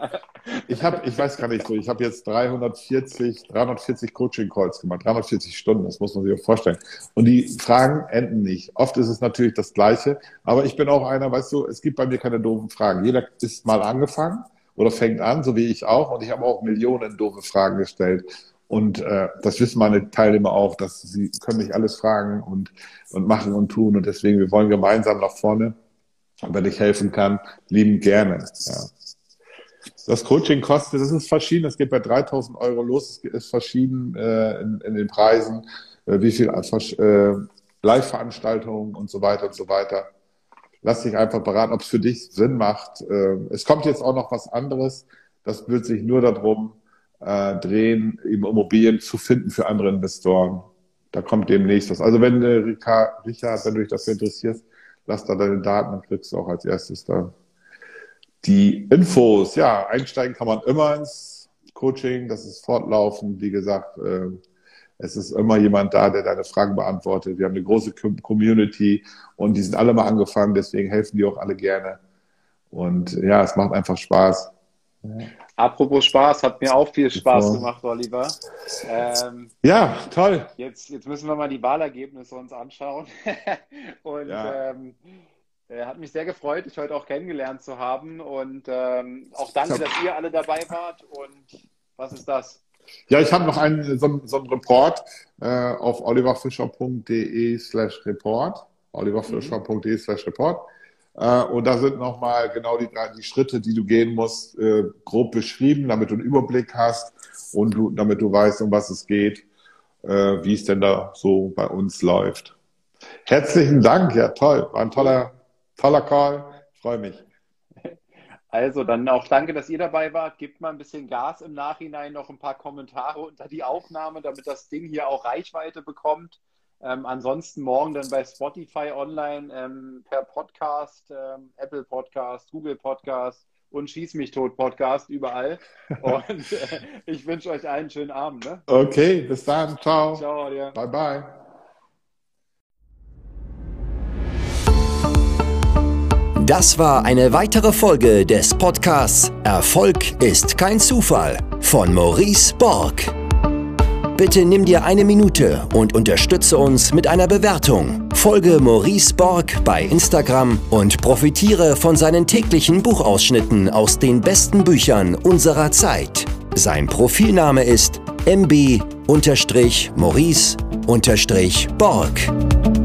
Ich weiß gar nicht so, ich habe jetzt 340 Coaching-Calls gemacht, 340 Stunden, das muss man sich auch vorstellen. Und die Fragen enden nicht. Oft ist es natürlich das Gleiche, aber ich bin auch einer, weißt du, es gibt bei mir keine doofen Fragen. Jeder ist mal angefangen oder fängt an, so wie ich auch, und ich habe auch Millionen doofe Fragen gestellt. Und das wissen meine Teilnehmer auch, dass sie können nicht alles fragen und machen und tun. Und deswegen, wir wollen gemeinsam nach vorne. Und wenn ich helfen kann, lieben gerne. Ja. Das Coaching kostet, das ist verschieden, es geht bei 3.000 Euro los, es ist verschieden in den Preisen, wie viel Live-Veranstaltungen und so weiter und so weiter. Lass dich einfach beraten, ob es für dich Sinn macht. Es kommt jetzt auch noch was anderes, das wird sich nur darum drehen, eben Immobilien zu finden für andere Investoren. Da kommt demnächst was. Also wenn Richard, wenn du dich dafür interessierst, lass da deine Daten, dann kriegst du auch als erstes da die Infos. Ja, einsteigen kann man immer ins Coaching, das ist fortlaufend. Wie gesagt, es ist immer jemand da, der deine Fragen beantwortet. Wir haben eine große Community und die sind alle mal angefangen, deswegen helfen die auch alle gerne. Und ja, es macht einfach Spaß. Apropos Spaß, hat mir auch viel Spaß gemacht, Oliver. Ja, toll. Jetzt müssen wir mal die Wahlergebnisse uns anschauen. Und Ja. hat mich sehr gefreut, dich heute auch kennengelernt zu haben. Und auch danke, dass ihr alle dabei wart. Und was ist das? Ja, ich habe noch so einen Report auf oliverfischer.de/report. oliverfischer.de/report. Und da sind nochmal genau die Schritte, die du gehen musst, grob beschrieben, damit du einen Überblick hast und damit du weißt, um was es geht, wie es denn da so bei uns läuft. Herzlichen Dank, ja toll, war ein toller Call, freue mich. Also dann auch danke, dass ihr dabei wart. Gebt mal ein bisschen Gas im Nachhinein, noch ein paar Kommentare unter die Aufnahme, damit das Ding hier auch Reichweite bekommt. Ansonsten morgen dann bei Spotify online per Podcast, Apple Podcast, Google Podcast und Schieß mich tot Podcast, überall. Und ich wünsche euch allen einen schönen Abend. Ne? Okay, bis dann. Ciao. Ciao, dir. Bye, bye. Das war eine weitere Folge des Podcasts Erfolg ist kein Zufall von Maurice Borg. Bitte nimm dir eine Minute und unterstütze uns mit einer Bewertung. Folge Maurice Borg bei Instagram und profitiere von seinen täglichen Buchausschnitten aus den besten Büchern unserer Zeit. Sein Profilname ist mb_maurice_borg.